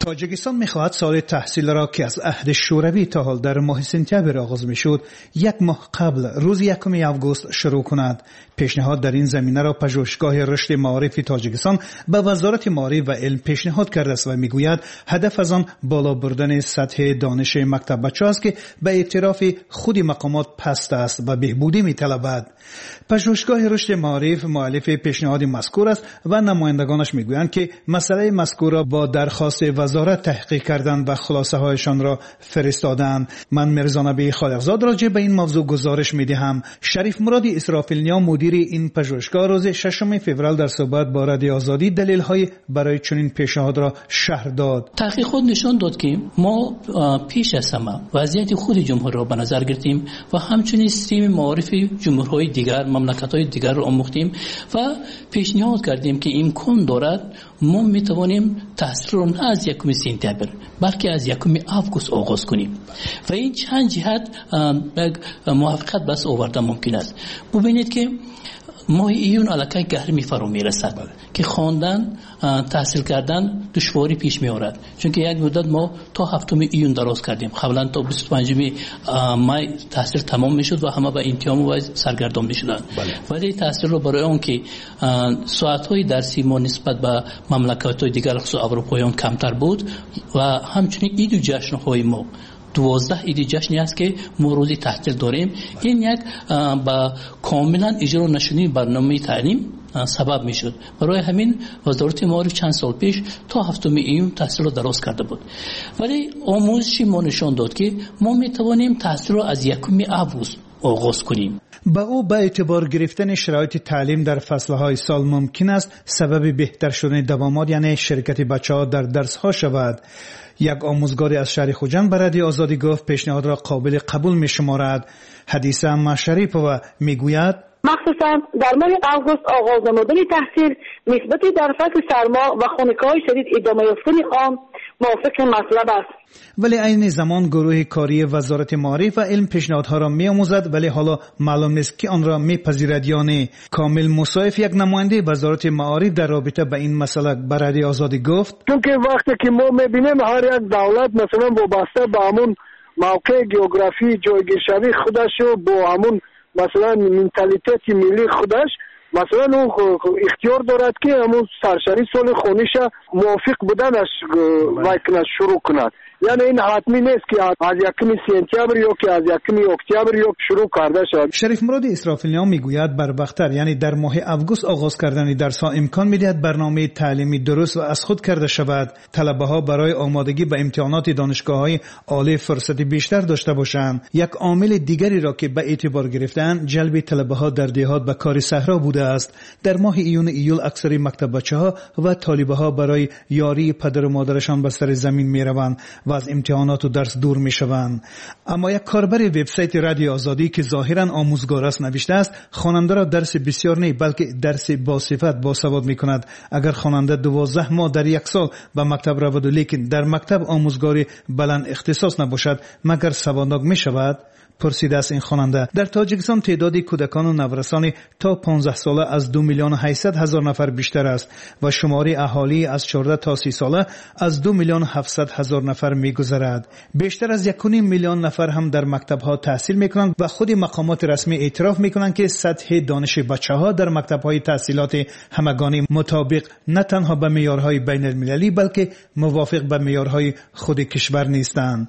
تاجیکستان می‌خواهد سال تحصیل را که از عهد شوروی تا حال در ماه سپتامبر آغاز می‌شد یک ماه قبل روز یکم آگوست شروع کند. پیشنهاد در این زمینه را پژوهشگاه رشد معارف تاجیکستان به وزارت معارف و علم پیشنهاد کرده است و میگوید هدف از آن بالا بردن سطح دانش مکتب بچه است که به اعتراف خود مقامات پست است و بهبودی می‌طلبد. پژوهشگاه رشد معارف مؤلف پیشنهاد مذکور است و نمایندگانش میگویند که مسئله مذکور را با درخواست وزارت تحقیق کردند و خلاصه هایشان را فرستادند. من مرزا نبی خالقزاد راجع به این موضوع گزارش میدهم. شریف مرادی اسرافیلنیا مدیر این پژوهشگاه روز ششم فوریه در صحبت با رادیو آزادی دلیل های برای چنین پیشنهاد را شرح داد. تحقیق خود نشان داد که ما پیش از همه وضعیت خود جمهور را به نظر گرفتیم و همچنین استریم معارف جمهورهای دیگر مملکت‌های دیگر را آموختیم و پیشنهاد کردیم که امکان دارد ما میتوانیم تحصیل را نه از یکم سپتامبر بلکه از یکم آگوست آغاز کنیم و این چند جهت موافقت بس آورده ممکن است. ببینید که ماه ایون علاقه گرمی فرا میرسد که خواندن تحصیل کردن دشواری پیش می آورد، چون که یک مدت ما تا هفتم ایون دراز کردیم. قبلا تا بیست و پنجم مای تحصیل تمام میشد و همه به امتحان و سرگردان میشدند، ولی تحصیل رو برای اون که ساعت های درسی ما نسبت به مملکت های دیگر خصوصا اروپاییان کمتر بود و همچنین عید و جشن های ما دوازده عید جشنی است که ما روزی تحصیل داریم. این یک با کاملا اجرا نشدن برنامه تعلیم سبب میشد. برای همین وزارت معارف چند سال پیش تا هفتم ایون تحصیل را دراز کرده بود، ولی آموزشی ما نشان داد که ما میتوانیم تحصیل را از یکم آگوست آغاز کنیم. با او به اعتبار گرفتن شرایط تعلیم در فصلهای سال ممکن است سبب بهتر شدن دوامات یعنی شرکت بچه‌ها در درس‌ها شود. یک آموزگاری از شهر خوجند به رادیو آزادی گفت پیشنهاد را قابل قبول می شمارد. حدیث اما شریفова میگوید مخصوصا در ماه آگوست آغاز نمودن تحصیل نسبت در فصل سرما و خنک‌های شدید ادامه یافتن آن موافق مطلب است. ولی این زمان گروه کاری وزارت معارف و علم پیشنهادها را می آموزد، ولی حالا معلوم نیست که آن را می پذیرد یا نه. کامل مصایف یک نماینده وزارت معارف در رابطه با این مسئله به رادیو آزادی گفت چون که وقتی که ما میبینیم هر یک دولت مثلا وابسته به همون موقع گئوگرافی جایگیرشوی خودش و با همون مثلا منتالیته ملی خودش مثلا او اختیار دارد که همون سرشاری سال خونیش موافق بودنش وکنه شروع کند. یعنی این حتمی نیست که از یکم سپتامبر یا که از یکم اکتبر یا شروع کرده شد. شریف مرادی اسرافیلیان میگوید بربختر یعنی در ماه آگوست آغاز کردن درس‌ها امکان میدهد برنامه تعلیمی درست و از خود کرده شود. طلبه‌ها برای آمادگی به امتحانات دانشگاه‌های عالی فرصت بیشتر داشته باشند. یک عامل دیگری را که به اعتبار گرفتن جلب طلبه‌ها در دهات به کار صحرا بوده است. در ماه ایون ایول اکثر مکتب بچه‌ها و طالبه‌ها برای یاری پدر و مادرشان به سر زمین میروند و از امتحانات و درس دور می شوند. اما یک کاربر وبسایت رادیو آزادی که ظاهرا آموزگار است نوشته است خواننده را درس بسیار نه بلکه درس با صفت با سواد می کند. اگر خواننده دوازده ماه در یک سال به مکتب رود و لیکن در مکتب آموزگاری بلند اختصاص نباشد مگر سوادناک می شود؟ پرسیده است این خواننده. در تاجیکستان تعداد کودکان و نوجوانان تا پانزده ساله از دو میلیون و هشتصد هزار نفر بیشتر است و شماری اهالی از چهارده تا سی ساله از دو میلیون و هفتصد هزار نفر میگذرد. بیشتر از یک و نیم میلیون نفر هم در مکتب‌ها تحصیل میکنند و خود مقامات رسمی اعتراف میکنند که سطح دانش بچه‌ها در مکتب‌های تحصیلات همگانی مطابق نه تنها به معیارهای بین المللی بلکه موافق به معیارهای خود کشور نیستند.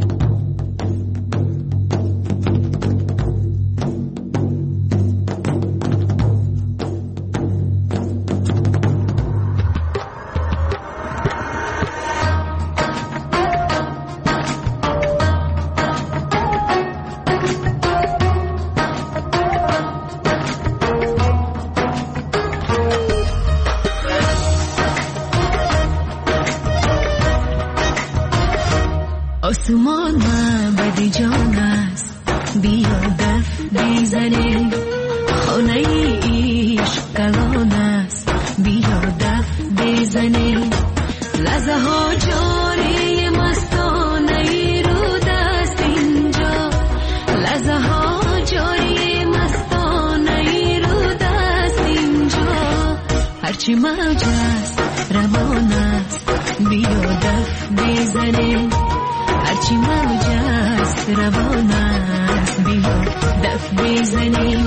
آسمان معبد جان است بیا دف بزنیم خانه عشق کلان است بیا دف بزنیم لحظه ها جاری مستانه رو دست اینجا لحظه ها جاری مستانه رو دست اینجا هرچی موج است روان است بیا دف دف بزنه هرچی موج است روان است بیا دف بزنه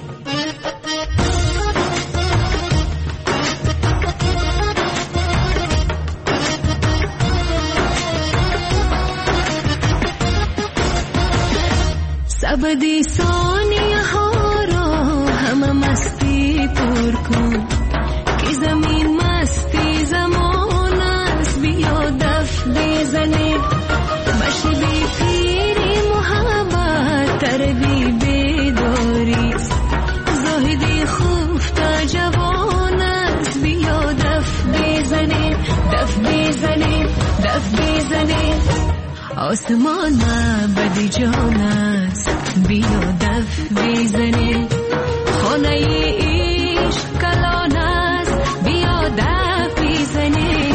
سبدی ثانیه ها را همه مستی پر کن که زمین مستی زمان است بیا دف بزنه بشی بی پیری محبت تربی بیداری زاهدی خفته جوان است بیا دف بزنه دف بزنه دف بزنه آسمان بدی جان است بیا دف بزنه خانه عشق کلان است بیا دف بزنه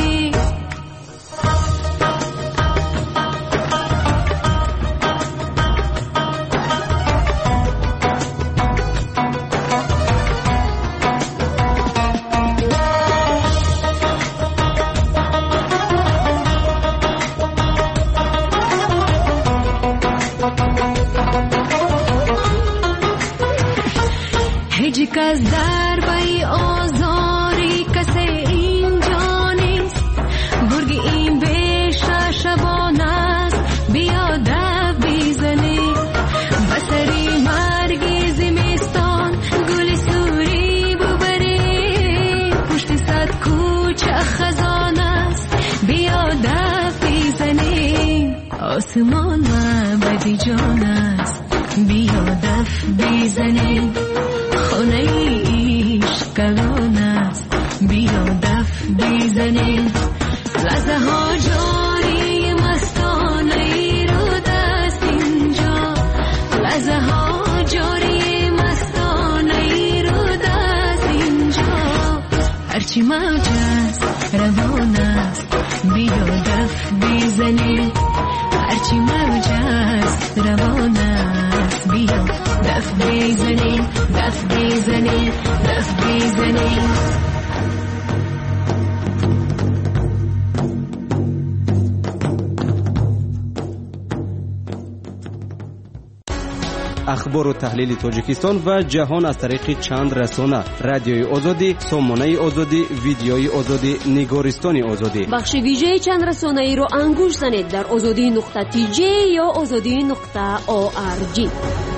هیچ کس در بای آزاری کسی اینجا نیست برگ این بیشه شبان است بیا دف بزنه بسری مرگ زمستان گل سوری ببره پشت صد کوچه خزان است بیا دف بزنه آسمان بدی جان است بیا دف بزنه خانه عشق کلان است بیا دف بزنه لحظه ها جاری مستانه رو دست اینجا لحظه ها جاری مستانه رو دست اینجا هرچی موج است روان است بیا دف بزنه هرچی موج است روان است بیا دف بزنه دف بزنه دف بزنه اخبار و تحلیل تاجیکستان و جهان از طریق چند رسانه: رادیوی آزادی، سامانه آزادی، ویدیوی آزادی، نگارستان آزادی. بخش ویژه چند رسانه ای رو انگوش زنید در آزادی نقطه تی جی یا آزادی نقطه او آر جی.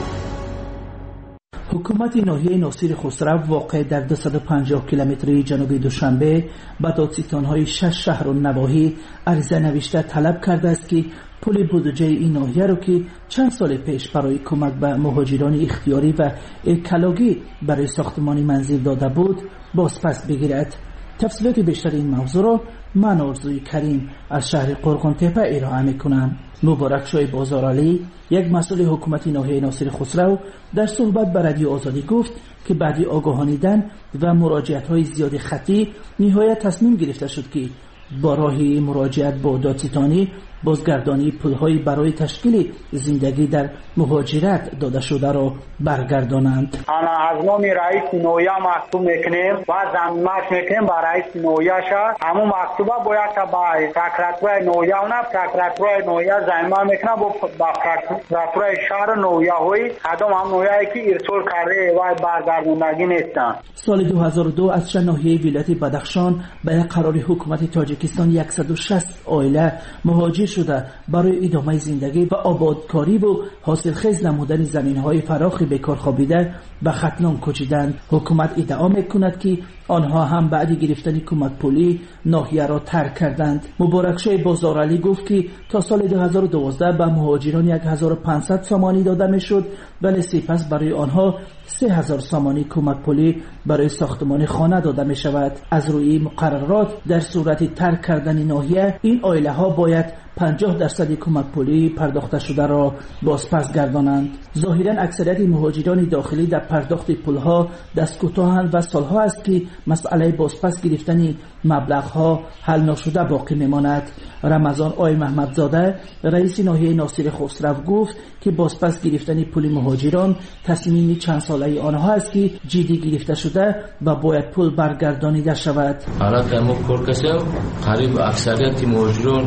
حکومت ناحیه ناصر خسرو واقع در دویست و پنجاه کیلومتری جنوبی دوشنبه به دادستان‌های شش شهر و نواحی عریضه نوشته طلب کرده است که پول بودجه این ناحیه را که چند سال پیش برای کمک به مهاجران اختیاری و کلاگی برای ساختمان منزل داده بود بازپس بگیرد. تفصیلات بیشتر این موضوع را من آرزوی کریم از شهر قرقان تپه ارائه میکنم. مبارک شاه بازارعلی، یک مسئول حکومت ناحیه ناصر خسرو، در صحبت به رادیو آزادی گفت که بعد آگاهانیدن و مراجعت‌های زیاد خطی نهایت تصمیم گرفته شد که با راه مراجعت با دادستانی بازگردانی پول‌های برای تشکیل زندگی در مهاجرت داده شده را برگردانند. انا از نام رئیس نویه مکتوب میکنیم و زمینش میکنیم با رئیس نویه شد. همون مکتوبه باید که با پرکراتور نویه و نه پرکراتور نویه زمینه میکنه با پرکراتور شهر نویه های کدام هم نویه‌ای که ارسال کرده و برگرداندگی نیستن. سال دو هزار و دو از ناحیه ولایت بدخشان به قرار حکومت تاجیکستان صد و شصت عائله مهاجر شده برای ادامه زندگی و آبادکاری و حاصلخیز نمودن زمین‌های فراخی به کار خوابیده به ختنام کوچیدند. حکومت ادعا می‌کند که آنها هم بعد گرفتن کمک پولی ناحیه را ترک کردند. مبارک شاه بازارعلی گفت که تا سال دو هزار و دوازده به مهاجران هزار و پانصد سامانی داده میشد، ولی سپس برای آنها سه هزار سامانی کمک پولی برای ساختمان خانه داده می شود. از روی مقررات در صورت ترک کردن ناحیه این عائله ها باید پنجاه درصد کمک پولی پرداخته شده را بازپس گردانند. ظاهرا اکثریت مهاجران داخلی در پرداخت پولها دست کوتاهند و سالها است که مسئله بازپس گرفتن مبلغها حل نشده باقی میماند. رمضان آی محمدزاده رئیس ناحیه ناصر خسرو گفت که بازپس گرفتن پول مهاجران تصمیم چند ساله آنها است که جدی گرفته شده و باید پول برگردانیده شود. حالا که ما کورکسیم قریب اکثریت مهاجران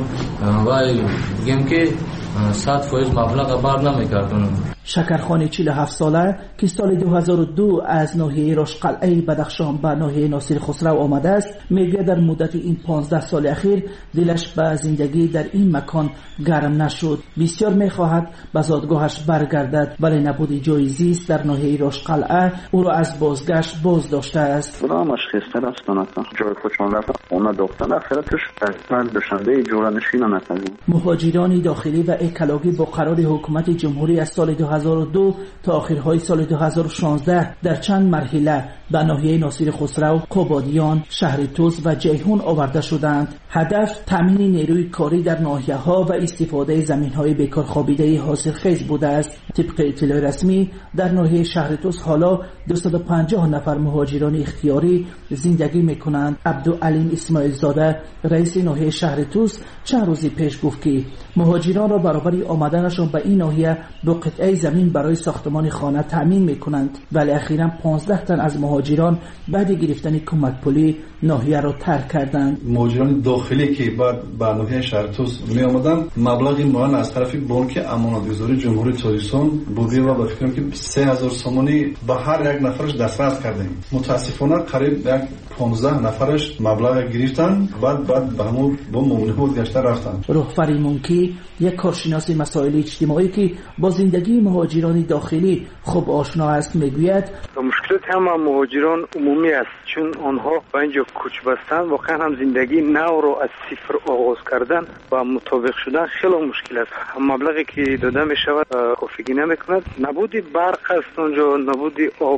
و میگم که صد فایز مبلغ بر نمیگردونند. شکرخان چهل و هفت ساله که سال دو هزار و دو از ناحیه رشقلعه بدخشان به ناحیه ناصر خسرو آمده است میگوید در مدت این پانزده سال اخیر دلش به زندگی در این مکان گرم نشد. بسیار میخواهد به زادگاهش برگردد ولی نبود جای زیست در ناحیه رشقلعه او را از بازگشت باز داشته است. خودمش خسته هستم، جای خودشان رفت اونا دختن اخرتش در دوشنبه جوړه نشینه نکنیم. مهاجران داخلی و اکلاگی با قرار حکومت جمهوری از سال دو هزار و دو تا آخرهای سال دو هزار و شانزده در چند مرحله به ناحیه ناصر خسرو، کوبادیان، شهر توس و جیهون آورده شدند. هدف تامین نیروی کاری در ناحیه‌ها و استفاده زمین‌های بیکار خوابیده حاصلخیز بوده است. طبق اطلاع رسمی در ناحیه شهر توس حالا دویست و پنجاه نفر مهاجران اختیاری زندگی می‌کنند. عبدالعلیم اسماعیل زاده رئیس ناحیه شهر توس چند روز پیش گفت که مهاجران را برابر آمدنشان به این ناحیه دو قطعه زمین برای ساختمان خانه تامین می‌کنند ولی اخیراً پانزده تن از مهاجران بعد گرفتن کمک پولی ناحیه را ترک کردند. مهاجران داخلی که بعد به ناحیه شهر توس می آمدند مبلغ معین از طرف بانک امانت‌گذاری جمهوری تاجیکستان بوده و با فکرم که سه هزار سومانی به هر یک نفرش دسترس کردیم. متاسفانه قریب یک پانزده نفرش مبلغ گرفتن بعد بعد به همون با ممنوع گشته رفتن. رهبر مونکی یک کارشناس مسائل اجتماعی که با زندگی مهاجران داخلی خوب آشنا است میگوید مشکلات هم مهاجران عمومی است چون آنها با اینجا کوچ بستن واقعا هم زندگی نو رو از صفر آغاز کردن و مطابق شدن خیلی مشکل است. مبلغی که داده می شود کافی نمیکند. نبودی برق است اونجا، نبودی آب،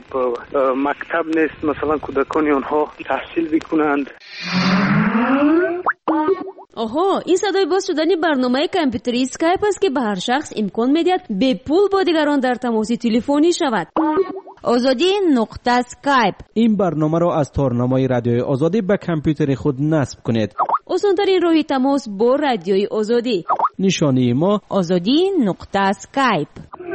مکتب نیست مثلا کودکان آنها تحصیل بکنند. آها، این صدای باز شدن برنامه کامپیوتری اسکایپ است که به هر شخص امکان میدهد به پول با دیگران در تماس تلفنی شود. آزادی نقطه اسکایپ. این برنامه را از تارنمای رادیوی آزادی به کامپیوتر خود نصب کنید. آسان‌ترین راه تماس با رادیوی آزادی. نشانی ما آزادی نقطه اسکایپ.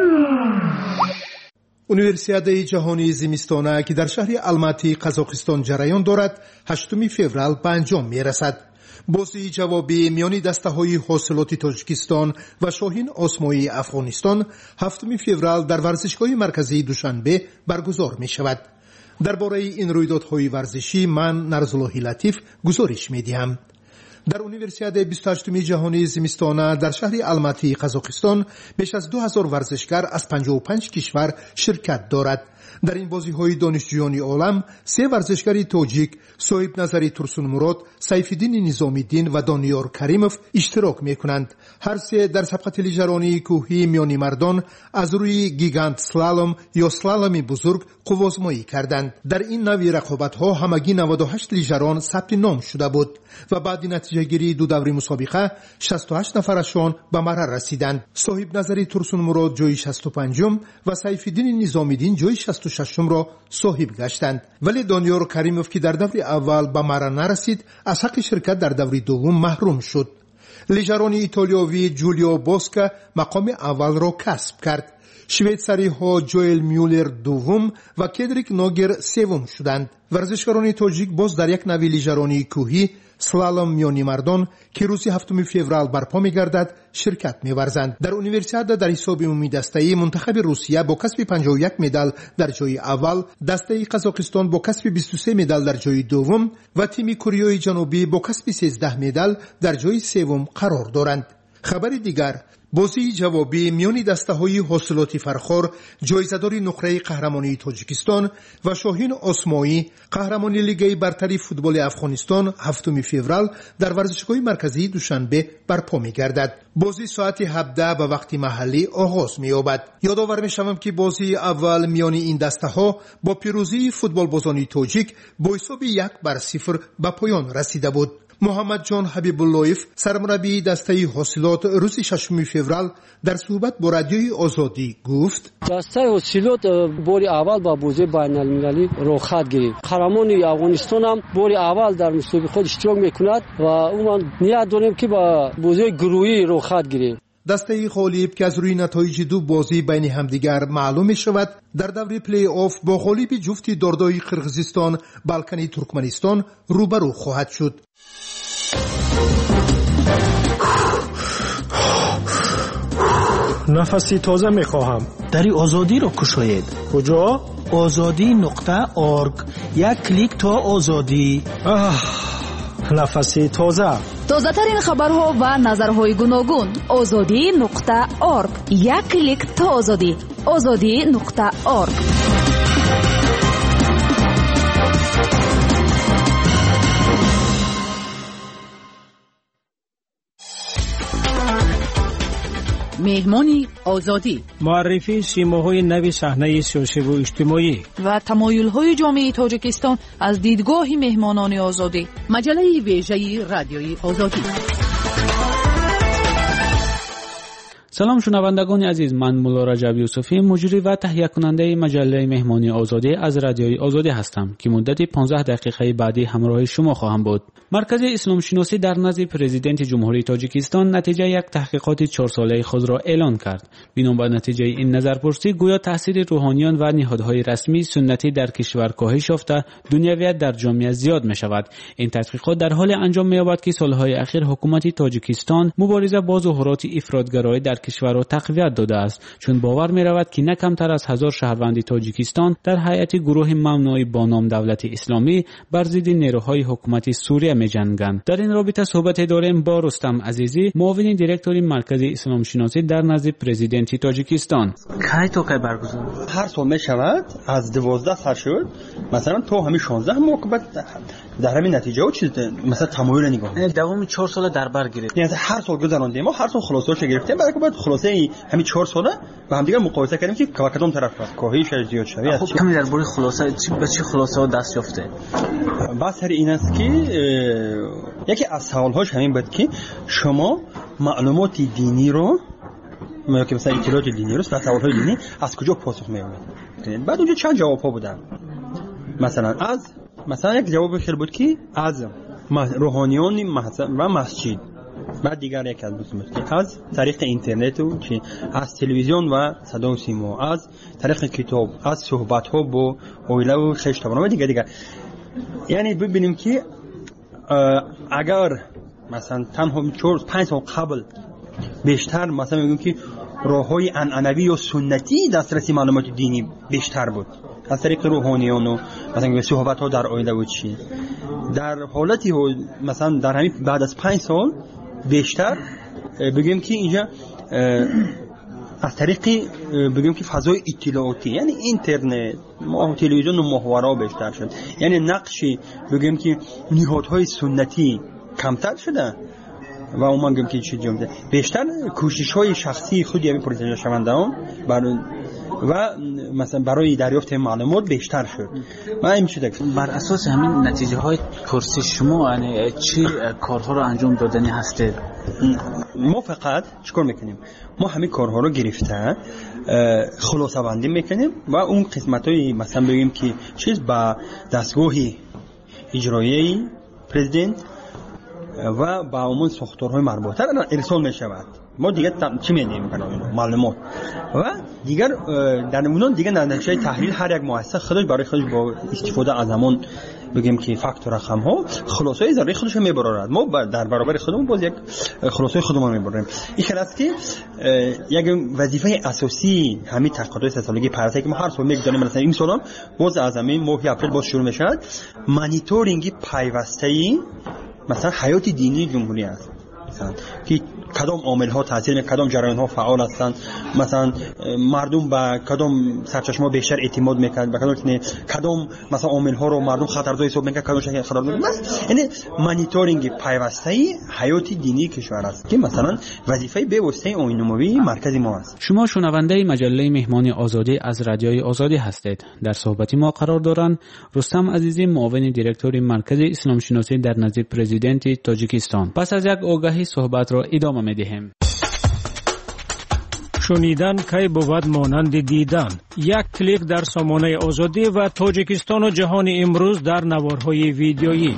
اونیورسیاده جهانی زمستانه که در شهر الماتی قزاقستان جریان دارد هشتم فوریه به انجام میرسد. بازی جوابی میان دسته‌های حاصلات تاجیکستان و شاهین آسمایی افغانستان هفتم فوریه در ورزشگاه مرکزی دوشنبه برگزار می شود. درباره این رویدادهای ورزشی من نرزالله لطیف گزارش می دهم. در اونیورسیاده بیست و هشتم جهانی زمستانه در شهر الماتی قزاقستان بیش از دو هزار ورزشکار از پنجاه و پنج کشور شرکت دارد. در این بازی‌های دانشجویان عالم سه ورزشکار تاجیک صاحب نظری ترسون مراد، سیف‌الدین نظامی‌الدین و دانیار کریموف اشتراک می‌کنند. هر سه در سبقت لیجرانی کوهی میانی مردان از روی گیگانت سلالوم یا سلالوم بزرگ قوازمایی کردند. در این نوع رقابت‌ها همگی نود و هشت لیجران ثبت نام شده بود و بعد نتیجه گیری دو دوره مسابقه شصت و هشت نفرشان به مرحله رسیدند. صاحب نظری ترسون مراد جای شصت و پنجم و سیف‌الدین نظامی‌الدین جای شصت و ششم را صاحب گشتند. ولی دانیار کریموف که در دور اول به مرحله نرسید از حق شرکت در دور دوم محروم شد. لیجران ایتالیایی جولیا باسکا مقام اول را کسب کرد. شویتساری ها جوئل میولر دوم و کدریک ناگر سوم شدند. ورزشکاران تاجیک باز در یک نوع لیجرانی کوهی سلالوم میانی مردان که روز هفتم فوریه برپا می‌گردد شرکت می‌ورزند. در اونیورسیاده در حساب عمومی دسته‌ای منتخب روسیه با کسب پنجاه و یک مدال در جای اول، دسته قزاقستان با کسب بیست و سه مدال در جای دوم و تیم کره جنوبی با کسب سیزده مدال در جای سوم قرار دارند. خبر دیگر بازی جوابی میان دسته‌های حاصلات فرخار جایزه‌دار نقره قهرمانی تاجیکستان و شاهین آسمایی قهرمان لیگ برتری فوتبال افغانستان هفتم فوریه در ورزشگاه مرکزی دوشنبه برپا می‌گردد. بازی ساعت هفده به وقت محلی آغاز می‌یابد. یادآور می‌شوم که بازی اول میان این دسته‌ها با پیروزی فوتبال بازان تاجیک با حساب یک بر صفر به پایان رسیده بود. محمد جان حبیب اللهیف سرمربی دسته حاصلات روز ششم فوریه در صحبت با رادیوی آزادی گفت دسته حاصلات بار اول با بازی بین المللی راه خط گرفت. قهرمان افغانستان هم بار اول در مسابقه اشتراک میکند و اون نیت داریم که با بازی گروهی راه خط گرفت. دسته غالب که از روی نتایج دو بازی بین همدیگر معلوم می شود در دور پلی آف با غالب جفت دردای قرقیزستان بالکنی ترکمنستان روبرو خواهد شد. نفسی تازه می خواهم. دری آزادی رو کشاید. کجا؟ آزادی نقطه آرگ. یک کلیک تا آزادی. آه. نفسی تازه. تازه ترین خبرها و نظرهای گوناگون. آزادی نقطه آرگ. یک کلیک تا آزادی. آزادی نقطه آرگ. مهمانی آزادی، معرفی سیماهای نوی صحنه سیاسی و اجتماعی و تمایل‌های جامعه تاجیکستان از دیدگاه مهمانان آزادی. مجله ویژه رادیوی آزادی. سلام شنوندگان عزیز، من مولا رجب یوسفی، مجری و تهیه کننده مجله مهمانی آزادی از رادیوی آزادی هستم که مدت پانزده دقیقه بعدی همراه شما خواهم بود. مرکز اسلام شناسی در نزد پرزیدنت جمهوری تاجیکستان نتیجه یک تحقیقات چهار ساله خود را اعلان کرد. بنا به نتیجه این نظرپرسی گویا تاثیر روحانیان و نهادهای رسمی سنتی در کشور کاهش یافته، دنیویت در جامعه زیاد می شود. این تحقیقات در حال انجام می یابد که سالهای اخیر حکومت تاجیکستان مبارزه با ظاهرات افراطگرایی در کشور را تقویت داده است، چون باور می رود که نه کمتر از هزار شهروند تاجیکستان در هیئت گروه ممنوع با نام دولت اسلامی بر ضد نیروهای حکومت سوریه می جنگند. در این رابطه صحبت داریم با رستم عزیزی، معاون دیرکتور مرکز اسلام شناسی در نزد پرزیدنت تاجیکستان. کی تو کی برگزار؟ هر سال می شود، از دوازده سال شد، مثلا تو همین شانزده ماه بعد در همین نتیجه و چیز مثلا تمایل نگاه دوام چهار سال در بر گرفت. یعنی هر سال گذراندیم ما هر سال خلاصه‌اش گرفتیم، بعد بعد خلاصه همین چهار ساله با هم دیگه مقایسه کردیم که کدام طرف است کاهش از زیاد شوی است. خب کمی درباره خلاصه چی به چی خلاصه دست یافته؟ بحث این است که یکی از سوال‌هاش همین بود که شما معلومات دینی رو ما که مثلا اطلاعات دینی رو و سوال‌های دینی از کجا پاسخ می‌آورید؟ بعد اونجا چند جواب‌ها بودن. مثلا از مثلا یک جواب خیلی بود که از روحانیان و مسجد، بعد دیگر یک از بود که از طریق اینترنت و که از تلویزیون و صدا و سیما، از طریق کتاب، از صحبت‌ها با اویله و خشتابان و دیگر دیگر. یعنی ببینیم که اگر مثلا تنها چهار پنج سال قبل بیشتر مثلا میگم که راه‌های عنعنوی و سنتی دسترسی معلومات دینی بیشتر بود از طریق روحانیان و مثلا صحبت‌ها در آیله و چی، در حالتی مثلا در همین بعد از پنج سال بیشتر بگیم که اینجا از طریق بگیم که فضای اطلاعاتی یعنی اینترنت و تلویزیون و محتوا بیشتر شد، یعنی نقشی بگیم که نهادهای سنتی کمتر شده و اون من گم که چی جمله بیشتر کوشش‌های شخصی خودی همین پروژه شوندهان برای و مثلا برای دریافت معلومات بیشتر شد. من این چیزا بر اساس همین نتیجه های پرسی شما یعنی چی کارها رو انجام دادنی هستید؟ ما فقط چیکار میکنیم؟ ما همین کارها رو گرفته خلاصه بندی میکنیم و اون قسمت‌های مثلا بگیم که چیز با دستگاه اجرایی پرزیدنت و با عموم ساختارهای مربوطه ارسال میشود. ما دیگه چی می‌دیم برای معلومات و دیگر در اون دیگه نتیجه تحلیل هر یک مؤسسه خودش برای خودش با استفاده از همون بگیم که فکت و رقم ها خلاصه ذره خودش میبرارد. ما در برابر خودمون باز یک خلاصه خودمون میبریم. این خلاص که یک وظیفه اساسی همین تحقیقات سه سالگی پرسه که ما هر سال میگذاریم مثلا این سال باز از همین ماه اپریل باز شروع میشه مانیتورینگ پیوسته‌ای مثلا حیات دینی جمهوری است مثلا که کدام عامل ها تاثیر میکنه، کدام جریان ها فعال هستند، مثلا مردم به کدام سرچشمه بیشتر اعتماد میکنند، به کدام کدام مثلا عامل ها رو مردم خطرزا حساب میکنند، کدام شکل خطرزا است. یعنی مانیتورینگ پیوسته حیات دینی کشور است که مثلا وظیفه به واسطه آیین نمایی مرکزی ما است. شما شنونده مجله مهمان آزادی از رادیوی آزادی هستید. در صحبتی ما قرار دارند رستم عزیزی، معاون دیرکتور مرکز اسلام شناسی در نزد پرزیدنت تاجیکستان. پس از یک آگهی صحبت را ادامه می‌دهیم. شنیدن کی بود مانند دیدن. یک کلیک در سامانه آزادی و تاجیکستان و جهان امروز در نوارهای ویدیویی.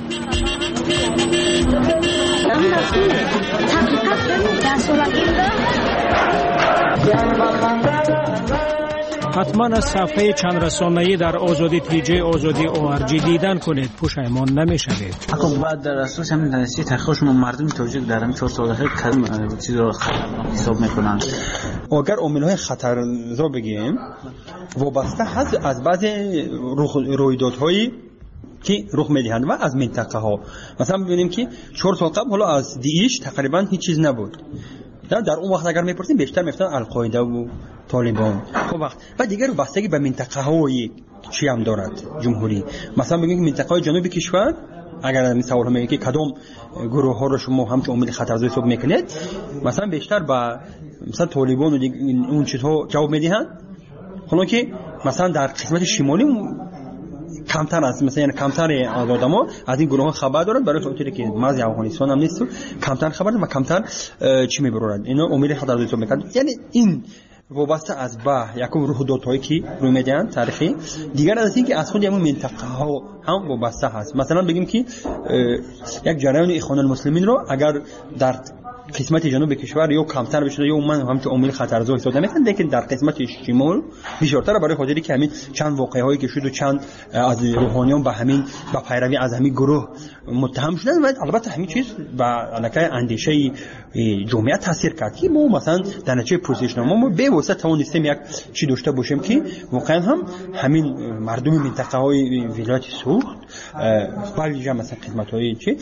حتما از صفحه چند رسانه‌ای در آزادی تیجی آزادی او ار جی دیدن کنید، پشیمان نمی‌شوید. اگه بعد در اساس همین دانشی تحقیق شما مردم تاجیک در همین چهار سال اخیر کدام چیز رو حساب می‌کنن؟ اگر عامل‌های خطرزا بگیم وابسته هست از بعضی رویدادهای که رخ می‌دهند و از منطقه ها. مثلا ببینیم که چهار سال قبل حالا از دیش تقریبا هیچ چیز نبود. در در اون وقت اگر میپرسیم بیشتر میفتن القاعده و طالبان. خب وقت و دیگر بستگی به منطقه های چی هم دارد جمهوری. مثلا بگیم که منطقه های جنوبی کشور اگر این سوال میگه که کدام گروه ها رو شما همچون عامل خطرزا حساب میکنید، مثلا بیشتر با مثلا طالبان و اون چیزها جواب میدهند. حالا که مثلا در قسمت شمالی کمتر است، مثلا یعنی کمتر آدما از این گروه خبر دارند، برای خاطر که مرز افغانستان هم نیست، کمتر خبر و کمتر چی میبرند اینا امید خطر حساب میکنند. یعنی این وابسته از با یکم روح دوتایی که روی میدن تاریخی دیگر از این که از خود همون منطقه ها هم وابسته هست. مثلا بگیم که یک جریان اخوان المسلمین رو اگر در قسمت جنوب کشور یا کمتر بشه یا من هم تو عامل خطرزا حساب نمیکنن، لیکن در قسمت شمال بیشتر، برای خاطری که همین چند واقعه هایی که شد و چند از روحانیان به همین با پیروی از همین گروه متهم شدن و البته همین چیز با علاقه اندیشه جمعیت تاثیر کرد که ما مثلا در نتیجه پروسش ما ما به واسطه توانستیم یک چی داشته باشیم که واقعا هم همین مردم منطقه های ولایت سوخت بالجا مثلا قسمت های چی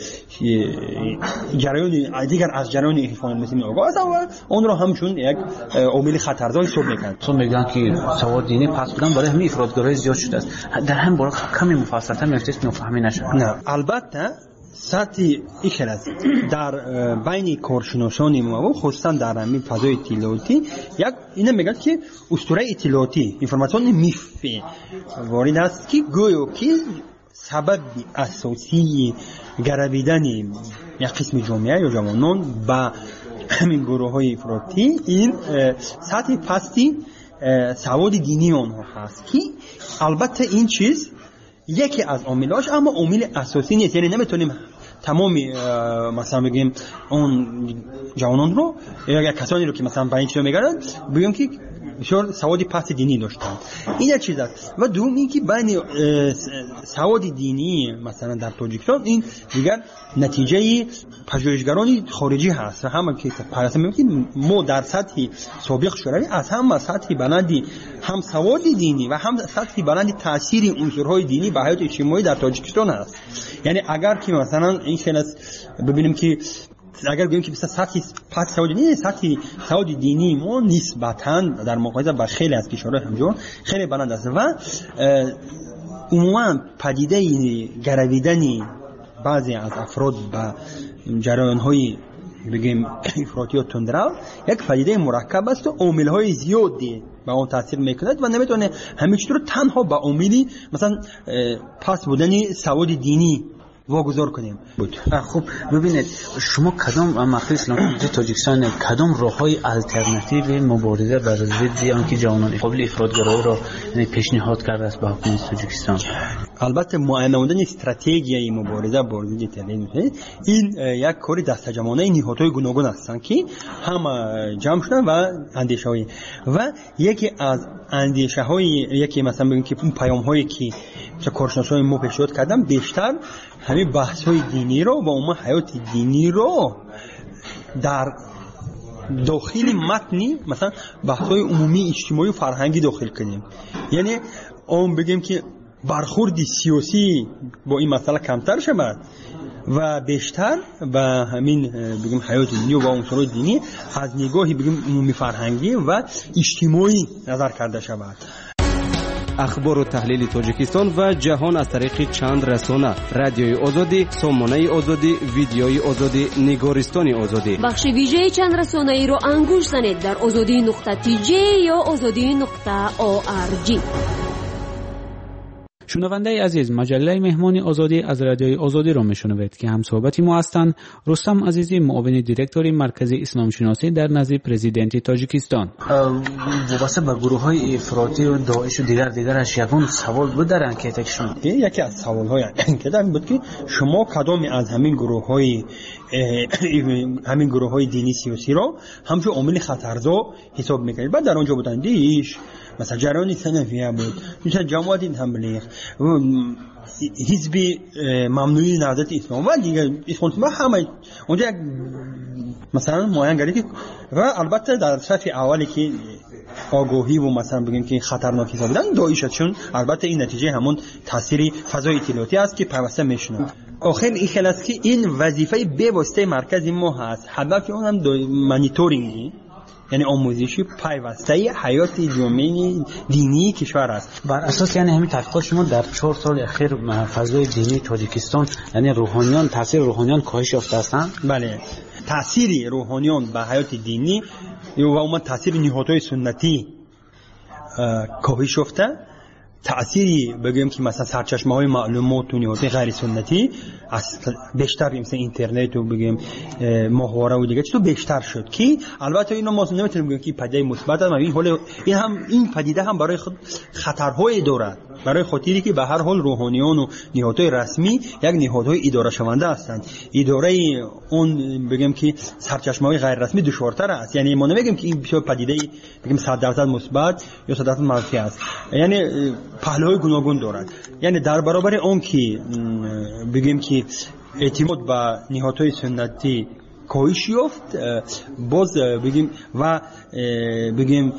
جریان دیگر از جریان اخوان المسلمین آگاه است و اون رو همچون یک عامل خطرزا حساب میکنند. چون میگن که سواد دینی پس بودن برای همین افراطگرایی زیاد شده است. در هم باره کمی مفصل‌تر می‌فرست نفهمی نشه. نه البته سطح اخلاص در بین کارشناسان ما خصوصا در همین فضای اطلاعاتی یک اینا میگن که اسطوره اطلاعاتی اینفورماسیون میف وارد است که گویا که سبب اساسی گرویدن یک قسم جامعه یا جوانان با همین گروه های افراطی این سطح پستی سواد دینی آنها هست که البته این چیز یکی از عاملاش اما عامل اساسی نیست. یعنی نمیتونیم تمامی مثلا بگیم اون جوانان رو یا کسانی رو که مثلا با این چیزا میگن بگیم که بسیار سواد پست دینی داشتن. این یک چیز است. و دوم این که بین سواد دینی مثلا در تاجیکستان این دیگر نتیجه پژوهشگران خارجی هست. همه که پرسه میگیم ما در سطح سابق شوروی از هم سطح بلندی هم سواد دینی و هم سطح بلندی تاثیر عنصرهای دینی به حیات اجتماعی در تاجیکستان هست. یعنی اگر که مثلا این خلاص ببینیم که اگر بگیم که مثلا سطح پس سواد دینی سطح سواد دینی ما نسبتاً در مقایسه با خیلی از کشورهای همجور خیلی بلند است و عموما پدیده گرویدن بعضی از افراد با جریان‌های بگیم افراطی و تندرو یک پدیده مرکب است و عامل‌های زیادی به اون تاثیر میکند و نمیتونه همین چیز رو تنها با عاملی مثلا پس بودن سواد دینی واگذار کنیم بود. خب ببینید شما کدام مرکز اسلام تاجیکستان کدام راههای الटरनेटिव مبارزه بر ضد آنکه جوانان قابل افراطگرایی را یعنی پیشنهاد کرده است به حکومت تاجیکستان؟ البته معاینه نمودن استراتژی مبارزه با ضد تروریسم این یک کار دستجمعانه نهادهای گوناگون هستند که هم جمع شدن و اندیشه‌های و یکی از اندیشه‌های یکی مثلا بگیم که اون پیام‌هایی که چه کارشناسای ما پیشنهاد کردن بیشتر همین بحث‌های دینی رو و اون حیات دینی رو در داخل متنی مثلا بحث‌های عمومی اجتماعی و فرهنگی داخل کنیم. یعنی اون بگیم که برخورد سیاسی با این مسئله کمتر شود و بیشتر به همین بگیم حیات دینی و عنصر دینی از نگاهی بگیم عمومی فرهنگی و اجتماعی نظر کرده شود. اخبار و تحلیل تاجیکستان و جهان از طریق چند رسانه: رادیوی آزادی، سامانه آزادی، ویدیوی آزادی، نگارستان آزادی. بخش ویژه چند رسانه ای رو انگوش زنید در آزادی نقطه تی جی یا آزادی نقطه او آر جی. شنونده عزیز، مجله مهمان آزادی از رادیوی آزادی را میشنوید که همصحبتی ما هستند رستم عزیزی، معاون دیرکتور مرکز اسلام شناسی در نزد پرزیدنت تاجیکستان. واسه به گروه‌های افراطی و داعش و دیگر دیگرش یگان سوال بود در انکیتشون. یکی از سوال‌های انکیت این بود که شما کدام از همین گروه‌های همین گروه‌های دینی سیاسی را همچون عامل خطرزا حساب می‌کنید؟ بعد در اونجا بودن دیش مثلا جریان سنفیه بود، مثلا جماعت تبلیغ، حزب ممنوعی نهضت اسلام و دیگه اسلام همه اونجا مثلا معین گری که و البته در صف اولی که آگاهی و مثلا بگیم که خطرناکی بودن داعش، چون البته این نتیجه همون تاثیر فضای اطلاعاتی است که پیوسته میشنه. آخر این خلاص که این وظیفه به واسطه مرکز ما هست، هدف اون هم مانیتورینگی، یعنی آموزشی پیوسته حیات جامعه دینی کشور است. بر اساس یعنی همین تحقیقات شما در چهار سال اخیر فضای دینی تاجیکستان یعنی روحانیان، تاثیر روحانیان کاهش یافته هستند؟ بله، تاثیر روحانیان به حیات دینی و اون تاثیر نهادهای سنتی کاهش یافته. تأثیری بگیم که مثلا سرچشمه‌های معلومات و نهادهای غیر سنتی از بیشتر مثل اینترنت و بگیم ماهواره و دیگه چیزا بیشتر شد که البته اینا ما نمیتونیم بگیم که پدیده مثبت است. این حال این هم این پدیده هم برای خود خطرهای دارد، برای خاطری که به هر حال روحانیان و نهادهای رسمی یک نهادهای اداره شونده هستند. اداره اون بگیم که سرچشمه‌های غیر رسمی دشوارتر است. یعنی ما نمیگیم که این پدیده بگیم صد درصد مثبت یا صد درصد منفی است، یعنی پهلوهای گوناگون دارد. یعنی در برابر اون که بگیم که اعتماد به نهادهای سنتی کاهش یافت، باز بگیم و بگیم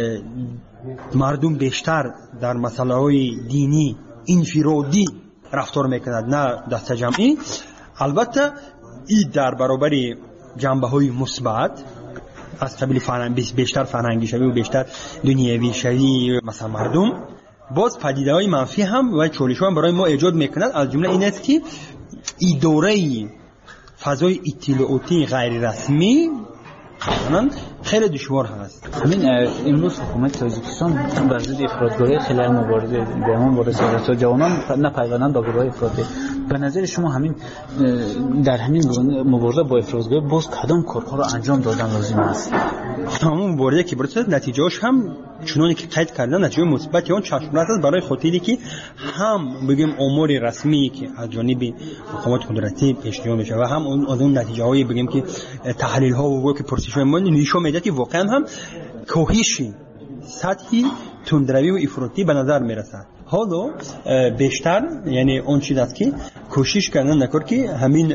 مردم بیشتر در مسائل دینی انفرادی رفتار میکند نه دست جمعی. البته این در برابر جنبه‌های مثبت از قبیل فرهنگ بیشتر فرهنگی شوی و بیشتر دنیوی شوی مثلا مردم، باز پدیده‌های منفی هم و چالش‌ها هم برای ما ایجاد میکند. از جمله این است که اداره فضای اطلاعاتی غیر رسمی مثلا خیلی دشوار هست. همین امروز حکومت تاجیکستان بر ضد افراطگری خیلی مبارزه به مبارزه است. جوانان نپیوندند با گروه افراطی. به نظر شما همین در همین مبارزه با افراطگری باز کدام کارها را انجام دادن لازم است؟ همون مبارزه که برسه نتیجه‌اش هم چنانی که قید کردن نتیجه مثبت اون چشم‌رس است، برای خاطری که هم بگیم امور رسمی که از جانب حکومت قدرتی پیش‌گیری میشه و هم اون اون نتیجه‌های بگیم که تحلیل‌ها و که پرسش‌های ما نشون میده که واقعا هم کاهش سطحی تندروی و افراطی به نظر میرسد. حالا بیشتر یعنی اون چیز است که کوشش کردن نکرد که همین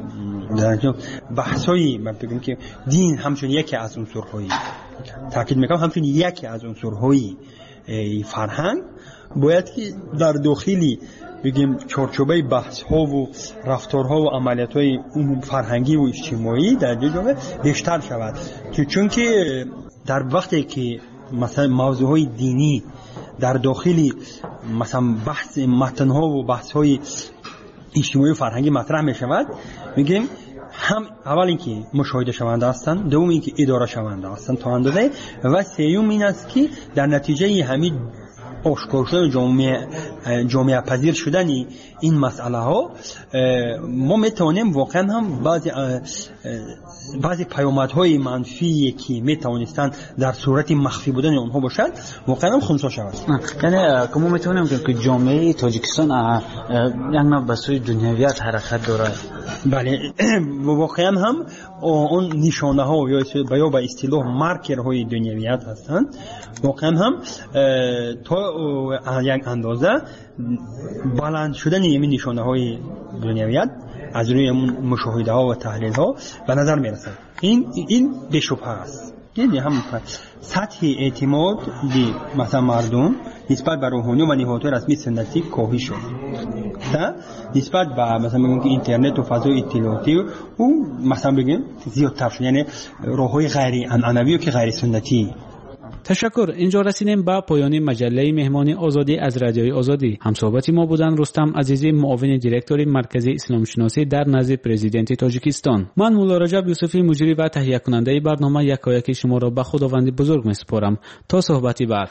بحث‌های من بگم که دین همچون یکی از عنصرهای تاکید میکنم همچون یکی از عنصرهای فرهنگ باید که در داخلی بگیم چارچوبه بحث‌ها و رفتارها و عملیات‌های فرهنگی و اجتماعی در جامعه بیشتر شود، چون که در وقتی که مثلا موضوعهای دینی در داخلی مثلا بحث متن‌ها و بحث‌های اجتماعی و فرهنگی مطرح می‌شود، میگیم هم اول اینکه مشاهده شونده هستند، دوم اینکه اداره شونده هستند تا اندازه، و سوم این است که در نتیجه همین آشکار شدن جامعه جامعه پذیر شدن این مسئله ها ما میتوانیم واقعا هم بعضی بعضی پیامدهای منفی که میتوانستن در صورت مخفی بودن اونها باشد واقعا هم خنثی شود. یعنی که ما میتونیم که جامعه تاجیکستان یک نوع به سوی دنیویت حرکت دارد. بله، واقعا هم اون نشانه ها یا یا به اصطلاح مارکرهای دنیویت هستند. واقعا هم تا یک اندازه بلند شدن این نشانه های دنیویت از روی مشاهده ها و تحلیل ها به نظر می رسد. این این به شبهه است. یعنی هم سطح اعتماد به مثلا مردم نسبت به روحانی و نهادهای رسمی سنتی کاهش شد. نقطه نسبت به مثلا میگم که اینترنت و فضای اطلاعاتی و مثلا بگیم زیادتر شد، یعنی راههای غیر عنعنوی و که غیر سنتی. تشکر. اینجا رسیدیم به پایان مجله مهمانی آزادی از رادیوی آزادی. همصحبت ما بودن رستم عزیزی، معاون دیرکتور مرکز اسلام شناسی در نزد پرزیدنت تاجیکستان. من مولا رجب یوسفی، مجری و تهیه کننده برنامه یکایک شما را به خداوند بزرگ میسپارم. تا صحبتی بعد.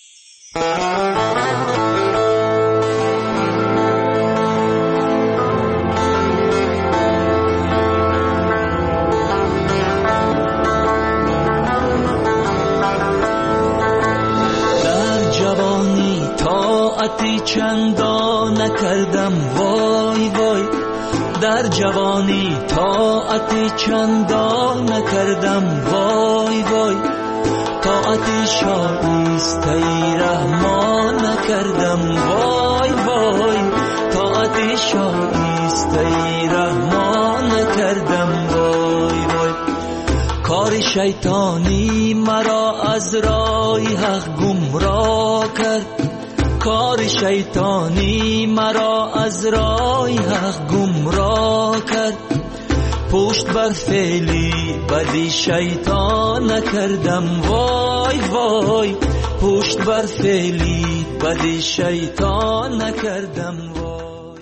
طاعتی چندان نکردم وای وای، در جوانی طاعتی چندان نکردم وای وای، طاعتی شایسته رحمان نکردم وای وای، طاعتی شایسته رحمان نکردم وای وای. کار شیطانی مرا از راه حق گمراه کرد، کار شیطانی مرا از راه حق گمراه کرد، پشت بر فعلی بدی شیطان نکردم وای وای، پشت بر فعلی بدی شیطان نکردم وای.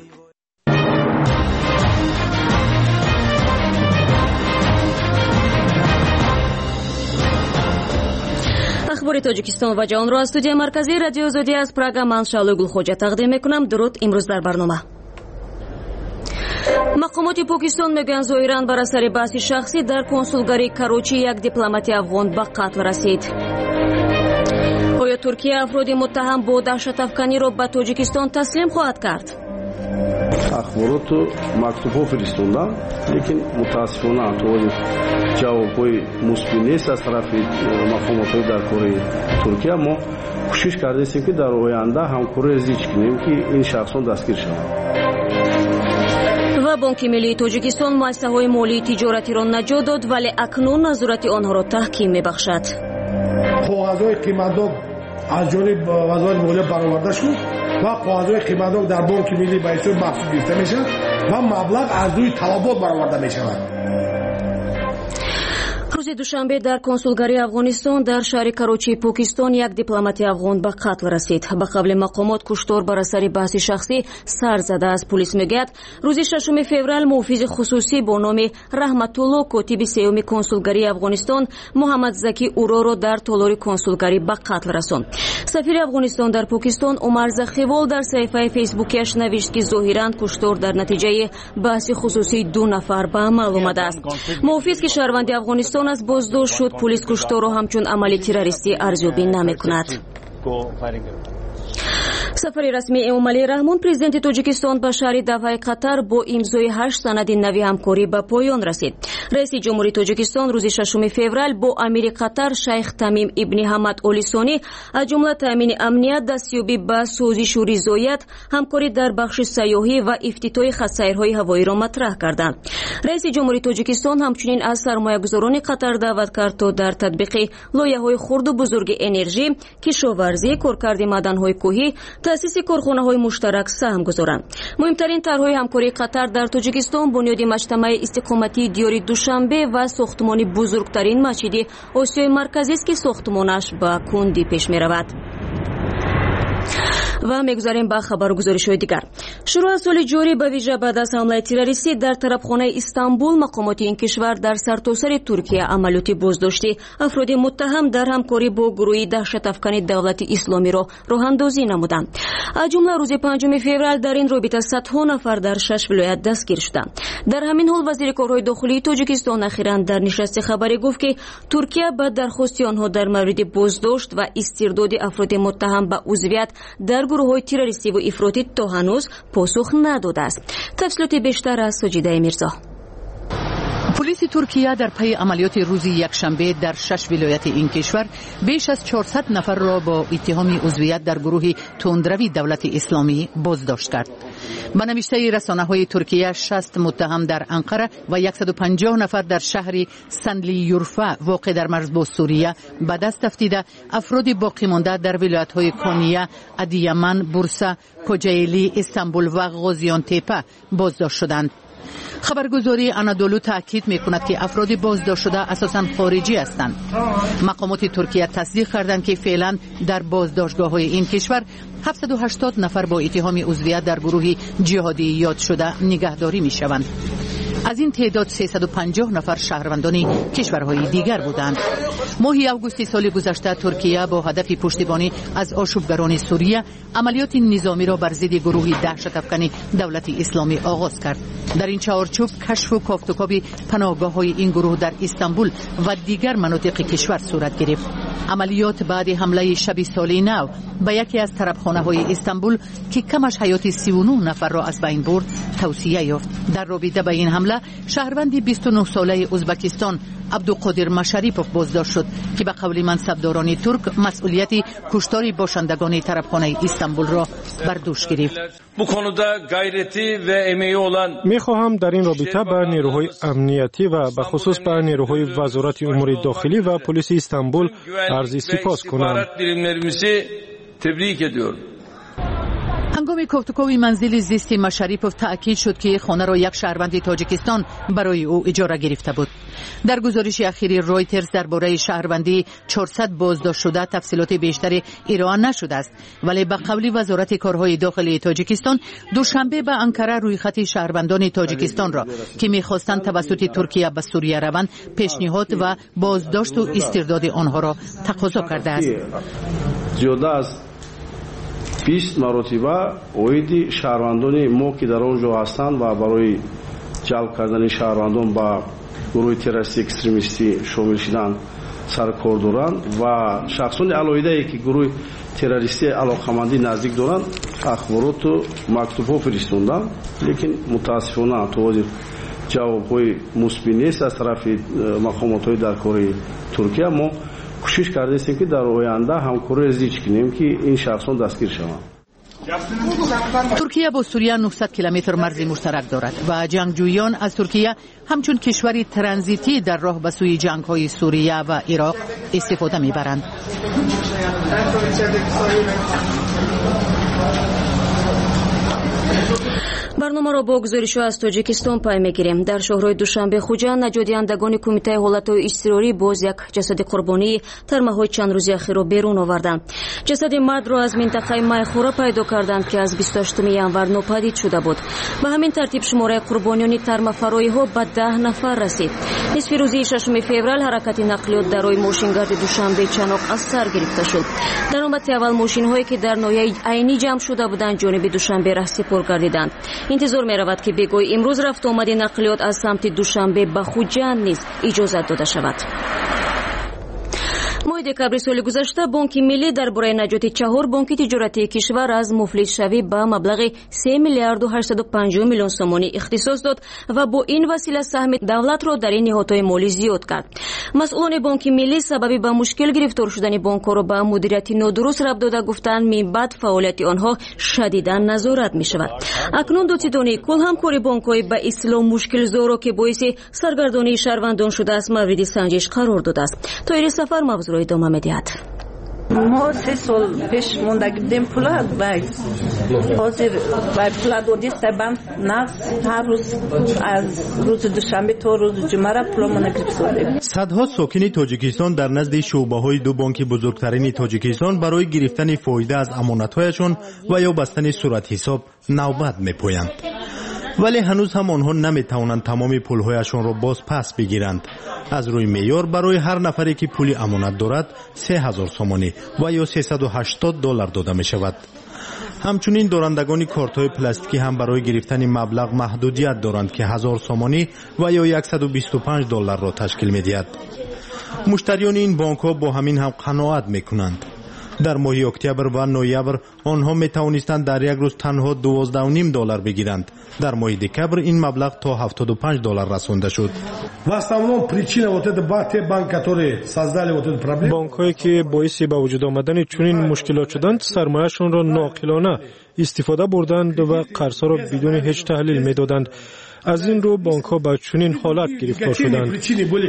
اخبار تاجیکستان و جهان را از استودیو مرکزی رادیو آزادی از پراگ من شعله گلخوجه تقدیم میکنم. درود. امروز در برنامه مقامات پاکستان میگویند ظاهرا بر اثر بحث شخصی در کنسولگری کراچی یک دیپلمات افغان به قتل رسید. آیا ترکیه افراد متهم با دهشت افکنی را به تاجیکستان تسلیم خواهد کرد؟ اخبارات مکتوب فرستادن، لیکن متاسفانه تو جوابای مثبت نیست از طرف مقامات در کره ترکیه. ما کوشش کردیم که در آینده همکاری ازش کنیم که این شخصان دستگیر شوند. و بانک ملی تاجیکستان مؤسسه‌های مالی تجارتی را نجات داد، ولی اکنون نظارت آنها را تحکیم می‌بخشد. کاغذهای قیمتدار از جانب وزارت مالیه برآورده شد و کاغذهای قیمتدار در بانک ملی به حساب مخصوص گرفته میشن و مبلغ از روی طلبات برآورده میشود. روز دوشنبه در کنسولگری افغانستان در شهر کراچی پاکستان یک دیپلمات افغان به قتل رسید. به قبل مقامات کشتار بر اثر بحث شخصی سر زده است. پلیس میگوید روز ششم فوریه محافظ خصوصی با نام رحمت الله کاتب سیوم کنسولگری افغانستان محمد زکی اورو را در تالار کنسولگری به قتل رساند. سفیر افغانستان در پاکستان عمر زخیوال در صفحه فیسبوکش نوشت که ظاهرا کشتار در نتیجه بحث خصوصی دو نفر به عمل آمده است. محافظ که شهروند افغانستان از بازداشت شد، پلیس کشتار را همچون عمل تروریستی ارزیابی نمی‌کند. سفر رسمی امامعلی رحمون پرزیدنت تاجیکستان به شهر دوحه قطر با امضای هشت سند نوی همکاری به پایان رسید. رئیس جمهوری تاجیکستان روز ششم فوریه با امیر قطر شیخ تمیم ابن حمد آل ثانی از جمله تامین امنیت، دستیابی به سازش و رضایت، همکاری در بخش سیاحی و افتتاح خط‌سیرهای هوایی را مطرح کردند. رئیس جمهوری تاجیکستان همچنین از سرمایه‌گذاران قطر دعوت کرد تا در تطبیق لایحه‌های خرد و بزرگ انرژی، کشاورزی، کارکرد معدن‌های کوهی، تأسیس کارخانه‌های مشترک سهم گذارند. مهمترین طرح‌های همکاری قطر در تاجیکستان بنیاد مجتمع استقامتی دیار دوشنبه و ساختمان بزرگترین مسجد آسیای مرکزی است که ساختمانش به کندی پیش می‌رود. و میگذاریم به خبر و گزارش‌های دیگر. شروع از سال جاری به ویژه بعد از حمله تروریستی در طرفخانه استانبول، مقامات این کشور در سرتاسر ترکیه عملیات بازداشتی افراد متهم در همکاری با گروه دهشت افکن دولت اسلامی را راه اندازی نمودند. از جمله روز پنجم فوریه در این رابطه صدها نفر در شش ولایت دستگیر شدند. در همین حال وزیر کارهای داخلی تاجیکستان اخیراً در نشست خبری گفت که ترکیه به درخواست آنها در مورد بازداشت و استرداد افراد متهم به عضویت در گروه‌های تروریستی و افراطی تا هنوز پاسخ نداده است. تفصیلات بیشتر از سجیده میرزا. پلیس ترکیه در پی عملیات روز یکشنبه در شش ولایت این کشور بیش از چهارصد نفر را با اتهام عضویت در گروه تندروی دولت اسلامی بازداشت کرد. به نوشته رسانه‌های ترکیه شصت متهم در انقره و صد و پنجاه نفر در شهر سنلیورفا واقع در مرز با سوریه به دست افتیده افراد باقی مانده در ولایت‌های کونیه، ادیامن، بورسا، کوجایلی، استانبول و غازیان تپه بازداشت شدند. خبرگزاری آنادولو تاکید می‌کند که افراد بازداشت شده اساساً خارجی هستند. مقامات ترکیه تصدیق کردند که فعلا در بازداشتگاه‌های این کشور هفتصد و هشتاد نفر با اتهام عضویت در گروه جهادی یاد شده نگهداری می‌شوند. از این تعداد سیصد و پنجاه نفر شهروندان کشورهای دیگر بودند. ماه آگوست سال گذشته ترکیه با هدف پشتیبانی از آشوبگران سوریه عملیات نظامی را بر ضد گروه دهشت افکن دولت اسلامی آغاز کرد. در این چارچوب کشف و کافتوکاوی پناهگاه‌های این گروه در استانبول و دیگر مناطق کشور صورت گرفت. عملیات بعد حمله شب سال نو به یکی از طرفخانه‌های استانبول که کمش حیات سی و نه نفر را از بین برد توصیه یافت. در رابطه با این حمله شهروندی بیست و نه ساله ازبکستان عبدالقادر مشریپوف بازداشت شد که به قول منصبداران ترک مسئولیت کشتار باشندگان طرفخانه استانبول را بر دوش گرفت. می‌خواهم در این رابطه بر نیروهای امنیتی و به خصوص بر نیروهای وزارت امور داخلی و پلیس استانبول عرض سپاس کنم. هنگام کوفتوکاوی منزل زیستی مشریپوف تأکید شد که خانه را یک شهروند تاجیکستان برای او اجاره گرفته بود. در گزارش اخیری رویترز درباره شهروندی چهارصد بازداشت شده تفصیلات بیشتری ارائه نشده است، ولی به قول وزارت کارهای داخلی تاجیکستان دوشنبه به انکره روی خط شهروندان تاجیکستان را که می‌خواستند توسط ترکیه به سوریه روند پیشنهاد و بازداشت و استرداد آنها را تقاضا کرده است. بیست مرتبه اویدی شهروندان ما که در آنجا هستند و برای جلب کردن شهروندان با گروه تروریستی اکستریمیستی شامل شدن سر کار دارند و شخصان علایده که گروه تروریستی علاقمندی نزدیک دارند اخبارات و مکتوب‌ها فرستادند، لیکن متاسفانه تو جواب‌های مثبت نیست از طرف مقامات در کار ترکیه. ما کوشش کرده هستیم که در آینده همکاری زیاد کنیم که این شخصان دستگیر شوند. ترکیه با سوریه نهصد کیلومتر مرز مشترک دارد و جنگجویان از ترکیه همچون کشوری ترانزیتی در راه به سوی جنگ‌های سوریه و عراق استفاده می‌برند. برنامه را با گزارش از تاجیکستان پای میگیریم. در شهرهای دوشنبه خوجا نجادیندگان کمیته حالت‌های اضطراری باز یک جسد قربانی ترمه‌های چند روزی اخیر را بیرون آوردند. جسد مرد را از منطقه مایخوره پیدا کردند که از بیست و هشتم ژانویه ناپدید شده بود. به همین ترتیب شماره قربانیان ترمه‌فرایی‌ها به ده نفر رسید. نصف روزی ششم فوریه حرکت نقلیات در روی ماشینگرد دوشنبه چناق از سر گرفته شد. در نوبت اول ماشین‌هایی که در ناحیه عینی جمع شده بودند جانب دوشنبه راه سپار گردیدند. انتظار می رود که بگوی امروز رفت آمد نقلیات از سمت دوشنبه به خوجند نیز اجازت داده شود. ماه دکبر سال گذشته بانک ملی درباره نجات چهار بانک تجارتی کشور از مفلس شوی به مبلغ سه میلیارد و هشتصد و پنجاه میلیون سومانی اختصاص داد و با این وسیله سهم دولت را در این نهادهای مالی زیاد کرد. مسئولان بانک ملی سبب به مشکل گرفتار شدن بانک‌ها را به مدیریت نادرست ربط داده گفتند من بعد فعالیت آنها شدیداً نظارت می شود. اکنون دادستانی کل همکاری بانک‌های به اصطلاح مشکل زارا که باعث سرگردانی شهروندان شده است مورد سنجش قرار داده است. تا این سفر موضوع را ادامه می‌دهد. ما سه سال پیش موندگی بودیم پولا باید حاضر باید پولا دادی سبم نقص هر روز از روز دوشنبه تا روز جمعه را پولا موندگی بسودیم. صدها ساکن تاجیکستان در نزد شعبه‌های دو بانک بزرگترین تاجیکستان برای گرفتن فایده از امانت‌هایشان و یا بستن صورت حساب نوبت می‌پویند. ولی هنوز هم آنها نمی‌توانند تمام پول‌هایشان را باز پس بگیرند. از روی معیار برای هر نفری که پول امانت دارد سه هزار سومانی و یا سیصد و هشتاد دلار داده می شود. همچنین دارندگان کارت‌های پلاستیکی هم برای گرفتن مبلغ محدودیت دارند که هزار سومانی و یا صد و بیست و پنج دلار را تشکیل می دهد. مشتریان این بانک‌ها با همین هم قناعت می کنند. در ماه اکتبر و نوامبر آنها می توانستند در یک روز تنها دوازده و نیم دلار بگیرند. در ماه دکبر این مبلغ تا هفتاد و پنج دلار رسانده شد. بانک‌هایی که باعث به وجود آمدن چنین مشکلات شدند سرمایه‌شان را ناقلانه استفاده بردند و قرض‌ها را بدون هیچ تحلیل می‌دادند. از این رو بانک‌ها به چنین حالت گرفتار شدند.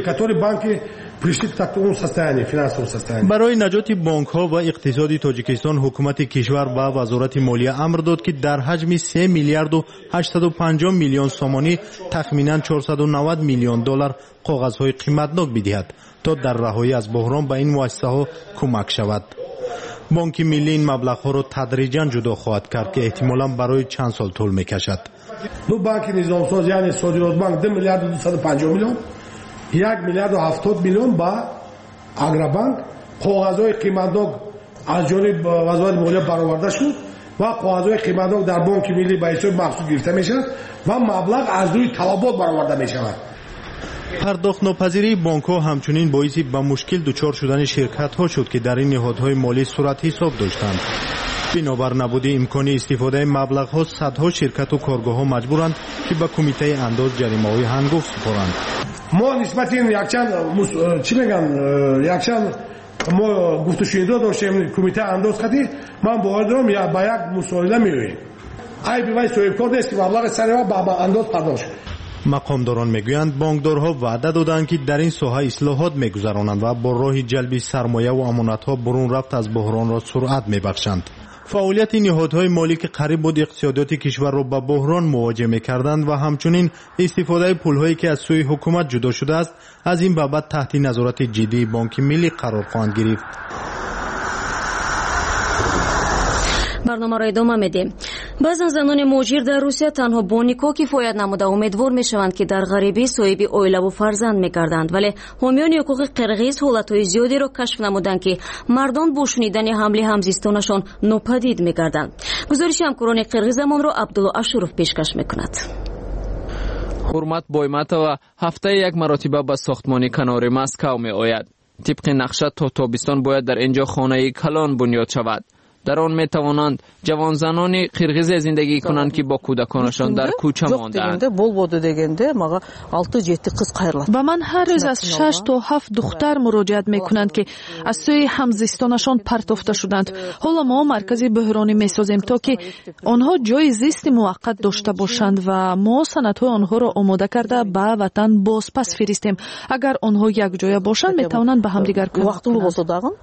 برای نجات بانک‌ها و اقتصاد تاجیکستان حکومت کشور و وزارت مالیه امر داد که در حجم سه میلیارد و هشتصد و پنجاه میلیون سومانی تخمیناً چهارصد و نود میلیون دلار کاغذهای قیمتناک بدهد تا در رهایی از بحران به این مؤسسه‌ها کمک شود. بانک ملی این مبلغ‌ها را تدریجاً جدا خواهد کرد که احتمالاً برای چند سال طول می‌کشد. دو بانک نظامساز یعنی صادرات بانک دو میلیارد و دویست و پنجاه میلیون، یک میلیارد و هفتاد میلیون با اگربانک کاغذهای قیمتناک از جانب وزارت مالیه برآورده شد و کاغذهای قیمتناک در بانک ملی به حساب مخصوص گرفته میشود و مبلغ از روی طلبات برآورده میشود. پرداخت ناپذیری بانک‌ها همچنین باعث به مشکل دچار شدن شرکت‌ها شد که در این نهادهای مالی صورت حساب داشتند. بنابر نبود امکان استفاده مبلغ‌ها صدها شرکت و کارگاه‌ها مجبورند که به کمیته انداز جریمه‌های هنگفت سپارند. ما نسبت این یکچند چی میگن یکچند ما گفت و شنیده داشتیم کمیته انداز خدی من باور دارم یا با یک مسائله میرویم ای بیوای صاحبکار نیست که مبلغ سر ما با انداز پرداخت. مقامداران میگویند بانکدارها وعده دادند که در این ساحه اصلاحات میگذرانند و با راه جلب سرمایه و امانت‌ها برون رفت از بحران را سرعت میبخشند. فعالیت نهادهای مالی که قریب بود اقتصادیات کشور را با بحران مواجه می‌کردند و همچنین استفاده پول‌هایی که از سوی حکومت جدا شده است از این بابت تحت نظارت جدی بانک ملی قرار خواهند گرفت. برنامه را ادامه میدیم. بعضن زنان مهاجر در روسیه تنها با نیکو کفایت نموده امیدوار میشوند که در غریبی صاحب اویله و فرزند میگردند، ولی حامیان حقوق قرغیز حالتهای زیادی را کشف نمودند که مردان با شنیدن حمله همزیستانشان ناپدید میگردند. گزارش همکاران قرغیزمان را عبدالله اشرف پیشکش میکند. حرمت بایمتова هفته یک مرتبه به ساختمان کنار مسکو می آید. طبق نقشه تا تابستان باید در اینجا خانه کلان بنیاد شود. در آن می توانند جوان زنان قرغیز زندگی کنند که با کودکانشان در کوچه مانده‌اند. با من هر روز از شش تا هفت دختر مراجعت می کنند که از سوی همزیستانشان پرتافته شدند. حالا ما مرکزی بحرانی می سازیم تا که آنها جای زیست موقت داشته باشند و ما سندهای آنها را آماده کرده به وطن بازپس فرستیم. اگر آنها یک جای باشند می توانند به همدیگر کمک کنند.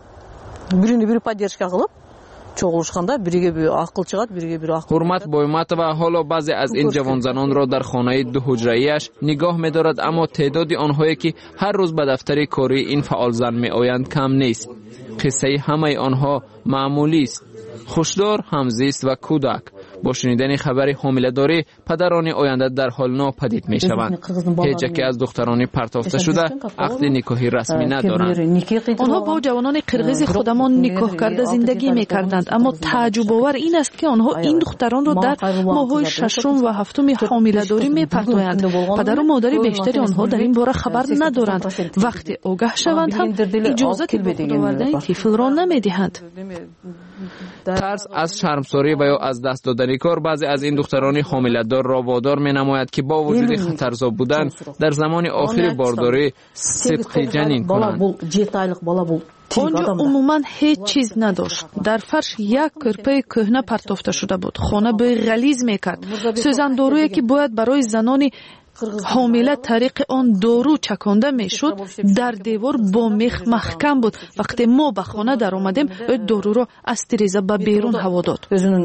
حرمت بایمتова حالا بعضی از این جوان زنان را در خانه دو حجره‌ایش نگاه می‌دارد، اما تعداد آنهایی که هر روز به دفتر کاری این فعال زن می‌آیند کم نیست. قصه همه آنها معمولی است. خوشدار، همزیست و کودک. با شنیدن خبر حامله‌داری پدران آینده در حال ناپدید می‌شوند. هیچ یک از دختران پرتافته شده عقد نکاحی رسمی ندارند. آنها با جوانان قرغیز خودمان نکاح کرده زندگی می‌کردند، اما تعجب آور این است که آنها این دختران را در ماه‌های ششم و هفتم حامله‌داری می‌پرتایند. پدر و مادر بیشتری آنها در این باره خبر ندارند. وقتی آگاه شوند هم اجازه به خود آوردن طفل را نمی‌دهند. ترس از شرمساری و یا از دست دادن کار بعضی از این دختران حامله‌دار را وادار می‌نماید که با وجود خطرزا بودن در زمان آخر بارداری صدقه جنین کنند. آنجا عموما هیچ چیز نداشت. در فرش یک کرپه کهنه پرتافته شده بود. خانه به غلیظ میکرد. سوزندارویی که باید برای زنان حامله طریق آن دارو چکانده میشد در دیوار با میخ محکم بود. وقتی ما به خانه در آمدیم دارو را از تریزه به بیرون هوا داد.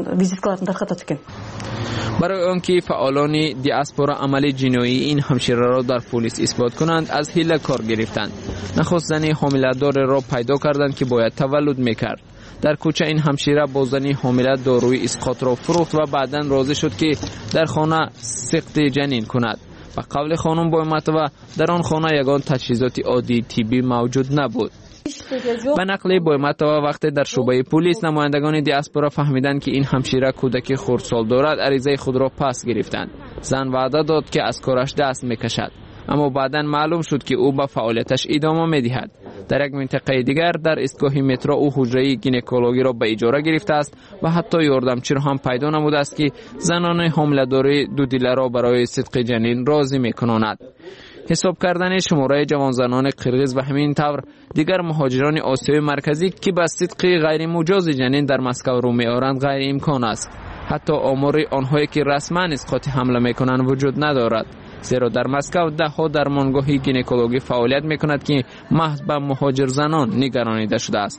برای آنکه فعالان دیاسپورا عمل جنایی این همشیره را در پلیس اثبات کنند از حیله کار گرفتند. نخست زنی حامله‌دار را پیدا کردند که باید تولد میکرد. در کوچه این همشیره با زنی حامله داروی اسقاط را فروخت و بعداً راضی شد که در خانه سقط جنین کند. به قول خانم بایمتova در آن خانه یگان تجهیزات عادی طبی موجود نبود. به نقل بایمتova وقتی در شعبه پلیس نمایندگان دیاسپورا فهمیدند که این همشیره کودک خردسال دارد عریضه خود را پس گرفتند. زن وعده داد که از کارش دست میکشد، اما بعداً معلوم شد که او به فعالیتش ادامه میدهد. در یک منطقه دیگر در ایستگاه مترو او حجره گینکولوژی را به اجاره گرفته است و حتی یاردمچی را هم پیدا نموده است که زنان حامله‌دار دودیله را برای صدق جنین راضی می‌کناند. حساب کردن شماره جوان زنان قرغیز و همین طور دیگر مهاجران آسیای مرکزی که به صدق غیر مجاز جنین در مسکو رو می‌آورند غیر امکان است. حتی آمار آنهایی که رسما اسقاط حمله می‌کنند وجود ندارد، زیرا در مسکو ده ها درمانگاه گینکولوژی فعالیت می‌کند که محض به مهاجر زنان نگرانیده شده است.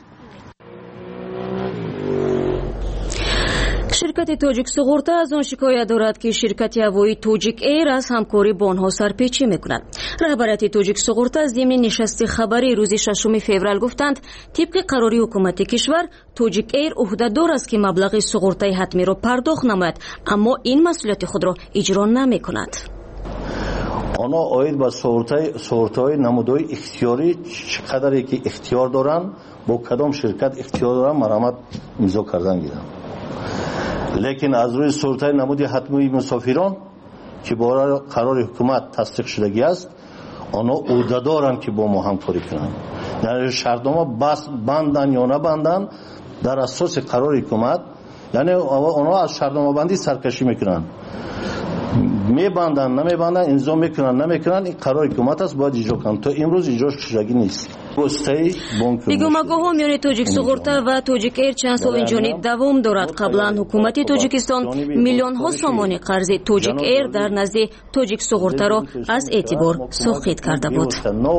شرکت توجیک سغورتا از آن شکایت دارد که شرکت هوایی توجیک ایر از همکاری با آنها سرپیچی میکند. رهبریت توجیک سغورتا ضمن نشست خبری روز ششم فوریه گفتند طبق قراری حکومت کشور توجیک ایر عهده‌دار است که مبلغ سغورتای حتمی را پرداخت نماید، اما این مسئولیت خود را اجرا نمیکند. آنها آید با سغورتای نمودهای اختیاری چقدری که اختیار دارند با کدام شرکت اختیار دارند مرامت امضا کردن گیرند. لیکن از روی سغورتای نمودی حتمی مسافران که با قرار حکومت تصدیق شدگی است آنها عهده دارند که با ما همکاری کنند. در شرطنامه بس بندن یا نبندن در اساس قرار حکومت، یعنی آنها از شرطنامه بندی سرکشی میکنند، میبندن نمیبندن، امضا میکنن نمیکنن، این قرار حکومت است باید اجرا کنند. تا امروز اجرا شدگی نیست. دیگومگوها میان توجیک سغورتا و توجیک ایر چند سال اینجانی دوام دارد. قبلا حکومت توجیکستان میلیون ها سومانی قرض توجیک ایر در نزد توجیک سغورتا را از اعتبار ساقط کرده بود.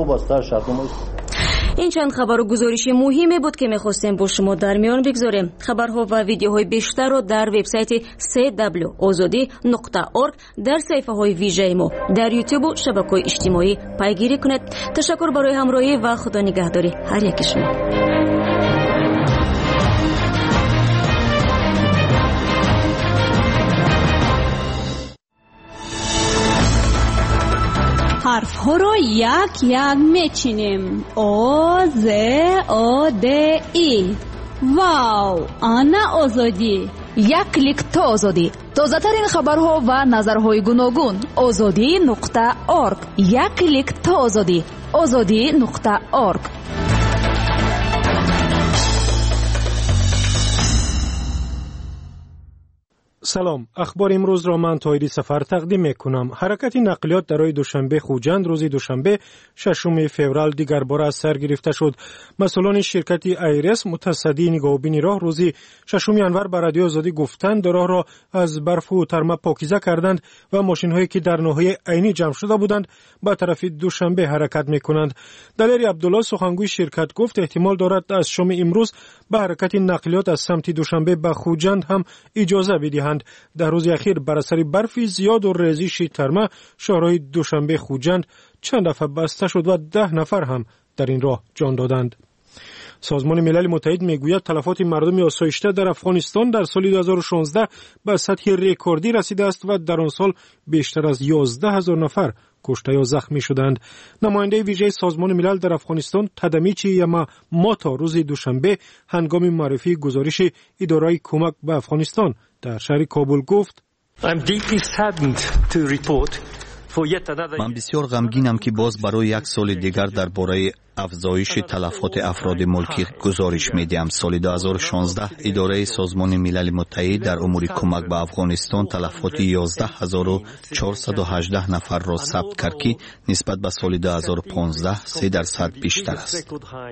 این چند خبر و گزارش مهمی بود که میخواستیم با شما در میان بگذاریم. خبرها و ویدیوهای بیشتر را در وبسایت سی دبلیو آزادی نقطه اورگ، در صفحه های ویژه ما در یوتیوب و شبکه‌های اجتماعی پیگیری کنید. تشکر برای همراهی و خدا نگهداری هر یک شما. حرف ها رو یک یک میچینیم. او ز او د ای. واو، آنا آزادی. یک کلیک تا آزادی. تازه ترین خبرها و نظرهای گوناگون. آزادی نقطه اورگ. یک کلیک تا آزادی. آزادی نقطه اورگ. سلام، اخبار امروز را من طاهری سفر تقدیم میکنم. حرکت نقلیات در روز دوشنبه خوجند روز دوشنبه ششم فوریه دیگر بار از سر گرفته شد. مسئولان شرکت ایرس متصدی نگاهبینی راه روز ششم ینور به رادیو آزادی گفتند راه را از برف و ترمه پاکیزه کردند و ماشین هایی که در ناحیه عینی جمع شده بودند به طرف دوشنبه حرکت میکنند. دلیر عبدالله سخنگوی شرکت گفت احتمال دارد از شام امروز به حرکت نقلیات از سمت دوشنبه به خوجند هم اجازه بدهند. در روز اخیر بر اثر برف زیاد و ریزش ترمه شهرهای دوشنبه خوجند چند دفعه بسته شد و ده نفر هم در این راه جان دادند. سازمان ملل متحد میگوید تلفات مردم آسایشته در افغانستان در سال دو هزار و شانزده به سطح رکوردی رسیده است و در آن سال بیشتر از یازده هزار نفر کشته یا زخمی شدند. نماینده ویژه سازمان ملل در افغانستان تدمیچی یما ماتا روز دوشنبه هنگام معرفی گزارش اداره کمک به افغانستان در شهر کابل گفت من بسیار غمگینم که باز برای یک سال دیگر درباره افزایش تلفات افراد ملکی گزارش میدیم. سال دو هزار و شانزده اداره سازمان ملل متحد در امور کمک به افغانستان تلفات یازده هزار و چهارصد و هجده نفر را ثبت کرد که نسبت به سال دو هزار و پانزده سه درصد بیشتر است.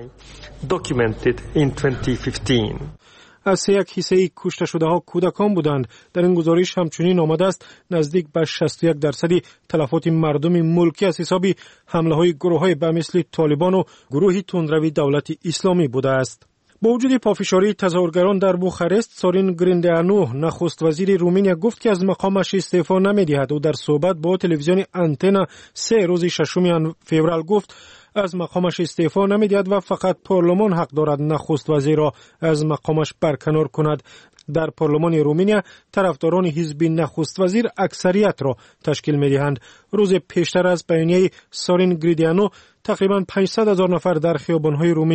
از سه یک حصه کشته شده ها کودکان بودند. در این گزارش همچنین آمده است نزدیک به شصت و یک درصد تلفات مردم ملکی از حساب حمله های گروه های به مثل طالبان و گروه تندروی دولت اسلامی بوده است. با وجود پافشاری تظاهرگران در بوخارست، سورین گریندیانو نخست وزیر رومانیا گفت که از مقامش استعفا نمی‌دهد و در صحبت با تلویزیون آنتنا سه روز ششم فوریه گفت از مقامش استعفا نمی‌دهد و فقط پارلمان حق دارد نخست وزیر را از مقامش برکنار کند. در پارلمان رومانیا طرفداران حزب نخست وزیر اکثریت را تشکیل می‌دهند. روز پیشتر از بیانیه سورین گریندیانو تقریباً پانصد هزار نفر در خیابان‌های رومانیا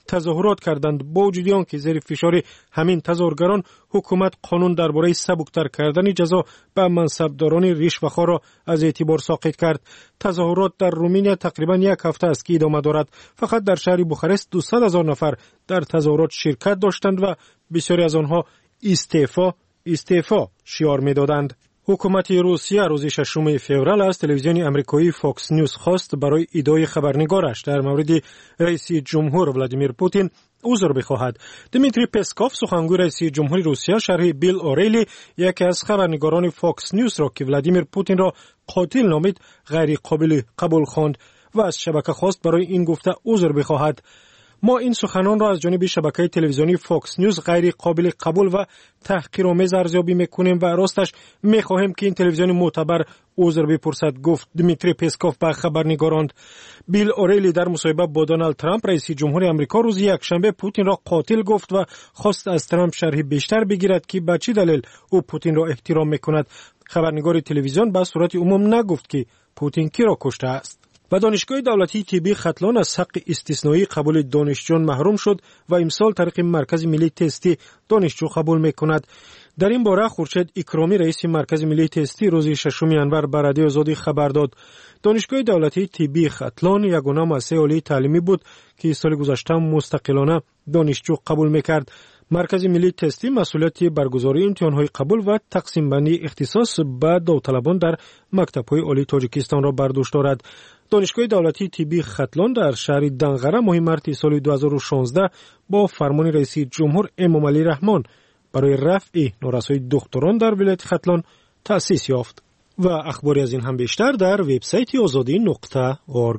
تظاهرات کردند. با وجود آنکه زیر فشار همین تظاهرگران حکومت قانون درباره سبکتر کردن جزا به منصبداران رشوه‌خوار را از اعتبار ساقط کرد. تظاهرات در رومانیا تقریبا یک هفته است که ادامه دارد. فقط در شهر بوخارست دویست هزار نفر در تظاهرات شرکت داشتند و بسیاری از آنها استعفا استعفا شعار می‌دادند. حکومت روسیه روز ششم فوریه از تلویزیون آمریکایی فاکس نیوز خواست برای ادعای خبرنگارش در مورد رئیس جمهور ولادیمیر پوتین عذر بخواهد. دیمیتری پسکوف سخنگوی رئیس جمهوری روسیه شرح بیل اوریلی یکی از خبرنگاران فاکس نیوز را که ولادیمیر پوتین را قاتل نامید غیر قابل قبول خواند و از شبکه خواست برای این گفته عذر بخواهد. ما این سخنان را از جانب شبکه تلویزیونی فاکس نیوز غیر قابل قبول و تحقیرآمیز ارزیابی میکنیم و راستش میخواهیم که این تلویزیون معتبر عذر بپرسد، گفت دیمیتری پسکوف به خبرنگاران. بیل اوریلی در مصاحبه با دونالد ترامپ رئیس جمهوری آمریکا روز یکشنبه پوتین را قاتل گفت و خواست از ترامپ شرح بیشتر بگیرد که به چه دلیل او پوتین را احترام میکند. خبرنگار تلویزیون به صورت عموم نگفت که پوتین کی را کشته است. و دانشگاه دولتی طبی ختلان از حق استثنایی قبول دانشجویان محروم شد و امسال طریق مرکز ملی تستی دانشجو قبول میکند. در این باره خورشید اکرامی رئیس مرکز ملی تستی روز ششم ژانویه به رادیو آزادی خبر داد. دانشگاه دولتی طبی ختلان یگانه مؤسسه عالی تعلیمی بود که سال گذشته مستقلانه دانشجو قبول میکرد. مرکز ملی تستی مسئولیت برگزاری امتحانهای قبول و تقسیم بندی اختصاص به داوطلبان در مکتب‌های عالی تاجیکستان را بر دوش دارد. دانشگاه دولتی طبی ختلان در شهر دنغره ماه مارس سال دو هزار و شانزده با فرمان رئیس جمهور امام علی رحمان برای رفع نارسایی دختران در ولایت ختلان تأسیس یافت. و اخباری از این هم بیشتر در وبسایت آزادی نقطه اورگ.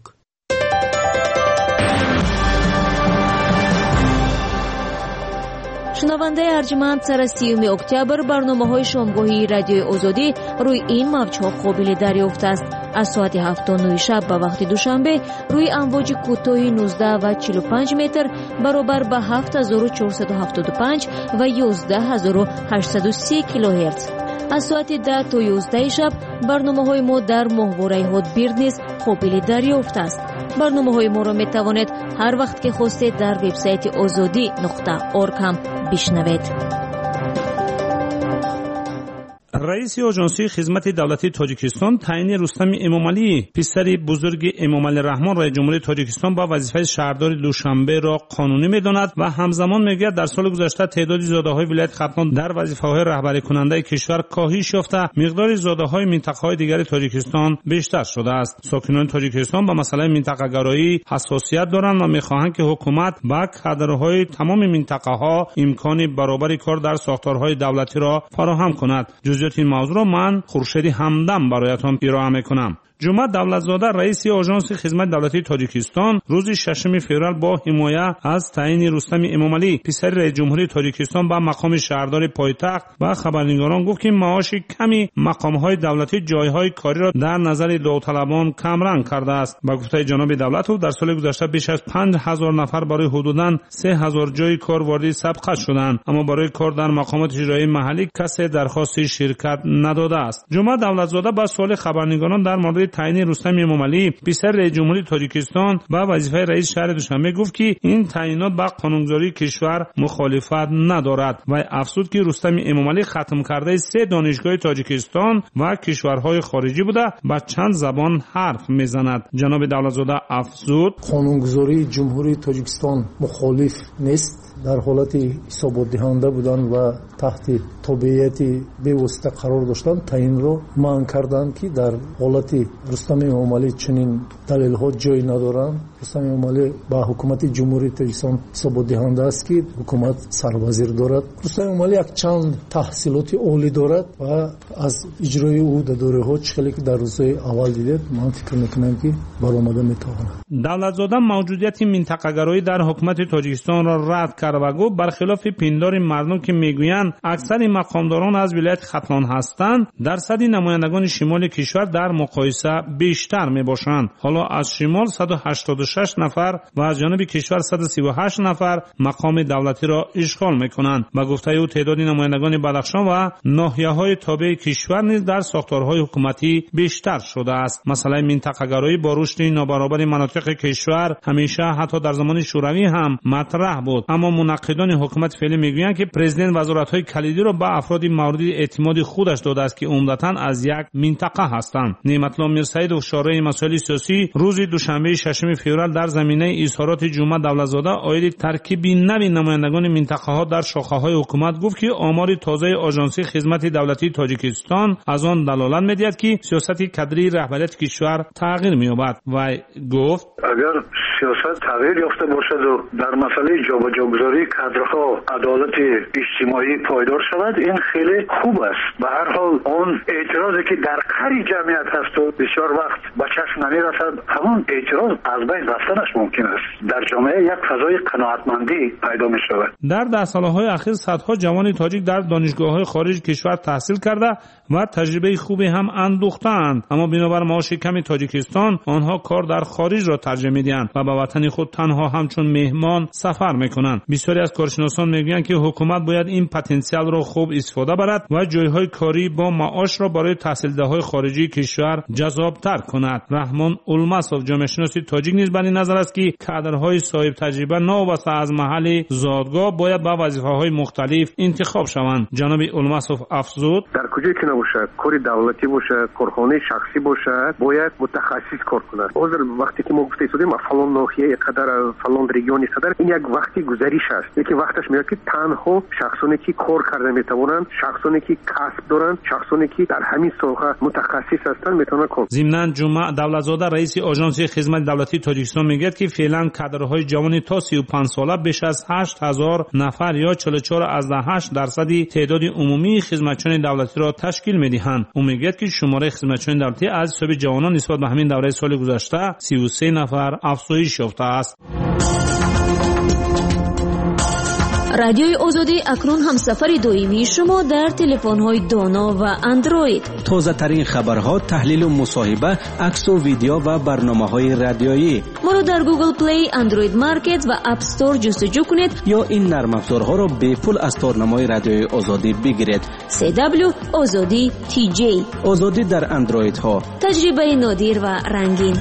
شنونده ارجمند، سر سیوم اکتبر برنامه‌های شامگاهی رادیوی آزادی روی این موج‌ها قابل دریافت است. از ساعت هفت و نه شب به وقت دوشنبه روی امواج کوتاه نوزده و چهل و پنج متر برابر به هفت هزار و چهارصد و هفتاد و پنج و یازده هزار و هشتصد و سی کیلوهرتز. از ساعت ده تا یازده شب برنامه‌های ما در ماهواره هاتبیرد نیز قابل دریافت است. برنامه‌های ما را می‌توانید هر وقت که خواستید در وبسایت آزادی نقطه اورگ هم بشنوید. رئیس آژانسی خدمت دولتی تاجیکستان تعیین رستم امامعلی پسر بزرگ امام علی رحمان رئیس جمهوری تاجیکستان با وظیفه شهردار دوشنبه را قانونی می‌داند و همزمان می‌گوید در سال گذشته تعداد زاده‌های ولایت ختلان در وظیفه‌های رهبری کننده کشور کاهش یافته، مقدار زاده‌های منطقه‌های دیگر تاجیکستان بیشتر شده است. ساکنان تاجیکستان با مسئله منطقه‌گرایی حساسیت دارند و می‌خواهند که حکومت با کادرهای تمام منطقه‌ها امکان برابری کار در ساختارهای دولتی را فراهم کند. این موضوع را من خورشید همدم برایتان ارائه میکنم. جمعه دولتزاده رئیس آژانس خدمت دولتی تاجیکستان روز ششم فوریه با حمایت از تعیین رستم امامعلی پسر رئیس جمهوری تاجیکستان به مقام شهردار پایتخت و خبرنگاران گفت که معاش کمی مقام‌های دولتی جایهای کاری را در نظر داوطلبان کمرنگ کرده است. با گفته جناب دولت در سال گذشته بیش از پنج هزار نفر برای حدوداً سه هزار جای کار وارد سبقت شدند، اما برای کار در مقامات اجرایی محلی کسی درخواست شرکت نداده است. جمعه دولتزاده با سوال خبرنگاران در مورد تعیین رستم امامعلی پسر رئیس جمهوری تاجیکستان با وظیفه رئیس شهر دوشنبه گفت که این تعیینات با قانونگذاری کشور مخالفت ندارد و افزود که رستم امامعلی ختم کرده سه دانشگاه تاجیکستان و کشورهای خارجی بوده با چند زبان حرف میزند. جناب دولتزاده افزود قانونگذاری جمهوری تاجیکستان مخالف نیست، در حالت حسابات دهنده بودن و تحت تابعیت بی‌واسطه قرار داشتن تعیین را منع کردند که در حالت رستم امامعلی چنین دلیل‌ها جای ندارند. رستم امامعلی با حکومت جمهوری تاجیکستان حسابات دهنده است که حکومت سروزیر دارد. رستم امامعلی یک چند تحصیلات عالی دارد و از اجرای او در دوره‌ها چخلی که در روزهای اول دیدید من فکر می‌کنم که برآمده می‌تواند. دولتزاده موجودیت منطقه‌گرایی در حکومت تاجیکستان را رد کرد و گفت برخلاف پندار مردم که میگویند اکثر مقامداران از ولایت ختلان هستند، درصد نمایندگان شمال کشور در مقایسه بیشتر میباشند. حالا از شمال صد و هشتاد و شش نفر و از جنوب کشور صد و سی و هشت نفر مقام دولتی را اشغال میکنند. با گفته او تعداد نمایندگان بدخشان و ناحیه‌های تابع کشور نیز در ساختارهای حکومتی بیشتر شده است. مسئله منطقه‌گرایی با رشد نابرابر مناطق کشور همیشه حتی در زمان شوروی هم مطرح بود، اما منقدان حکومت فعلی میگویند که پرزیدنت وزارت‌های کلیدی را به افراد مورد اعتماد خودش داده است که عمدتاً از یک منطقه هستند. نعمت الله میرسعید و شورای مسائل سیاسی روز دوشنبه ششم فوریه در زمینه اظهارات جمعه دولتزاده عاید ترکیب نوی نمایندگان منطقه‌ها در شاخه‌های حکومت گفت که آمار تازه آژانس خدمت دولتی تاجیکستان از آن دلالت می‌دهد که سیاست کادری رهبریت کشور تغییر می‌یابد و گفت اگر سیاست تغییر یافته باشد و در مسئله جابجاگذاری کادرها عدالت اجتماعی پایدار شود، این خیلی خوب است. به هر حال اون اعتراضی که در قهر جمعیت هست و بسیار وقت به چشم نمی‌رسد، همون اعتراض از بین رفتنش ممکن است. در جامعه یک فضای قناعتمندی پیدا می‌شود. در ده سال‌های اخیر صدها جوان تاجیک در دانشگاه‌های خارج کشور تحصیل کرده و تجربه خوبی هم اندوختند، اما بنابر معاش کم تاجیکستان آنها کار در خارج را ترجیح می‌دهند و به وطن خود تنها همچون مهمان سفر می‌کنند. بسیاری از کارشناسان می‌گویند که حکومت باید این پتانسیل را خوب استفاده برد و جایهای کاری با معاش را برای تحصیلده‌های خارجی کشور جذاب‌تر کند. رحمان الماسوف جامعه شناس تاجیک نیز بر این نظر است که کادرهای صاحب تجربه نوابسته از محل زادگاه باید به وظیفه‌های مختلف انتخاب شوند. جناب الماسوف افزود: در کجایی که نباشد، کاری دولتی باشد، کارخانه شخصی باشد، باید متخصص کار کند. حاضر وقتی که ما گفته شدیم فلان ناحیه قدر، فلان رژیون قدر، این یک وقتی گذریش است. یکی وقتش میاد که تنها شخصانی که کار کرده میتوانند، شخصانی که کسب دارند، شخصانی که در همین ساحه متخصص هستند میتونن کار. ضمن جمعه دولتزاده رئیس آژانس خدمت دولتی تاجیکستان میگه که فعلا کادرهای جوان تا سی و پنج ساله بیش از هشت هزار نفر یا چهل و چهار ازده هشت درصدی تعداد عمومی خدمتچیان دولتی را تشکیل میدهند. او میگه که شماره خدمتچیان دولتی از حساب جوانان نسبت به همین دوره سال گذشته سی و سه نفر افزایش یافته است. رادیوی آزادی اکنون همسفر دائمی شما در تلفن‌های دانا و اندروید. تازه ترین خبرها، تحلیل و مصاحبه، عکس و ویدیو و برنامه‌های رادیویی. ما را در گوگل پلی، اندروید مارکت و اپ استور جستجو کنید یا این نرم افزارها را به پول از تارنمای رادیوی آزادی بگیرید. سی دبلیو آزادی تی جی. آزادی در اندروید ها. تجربه نادر و رنگین.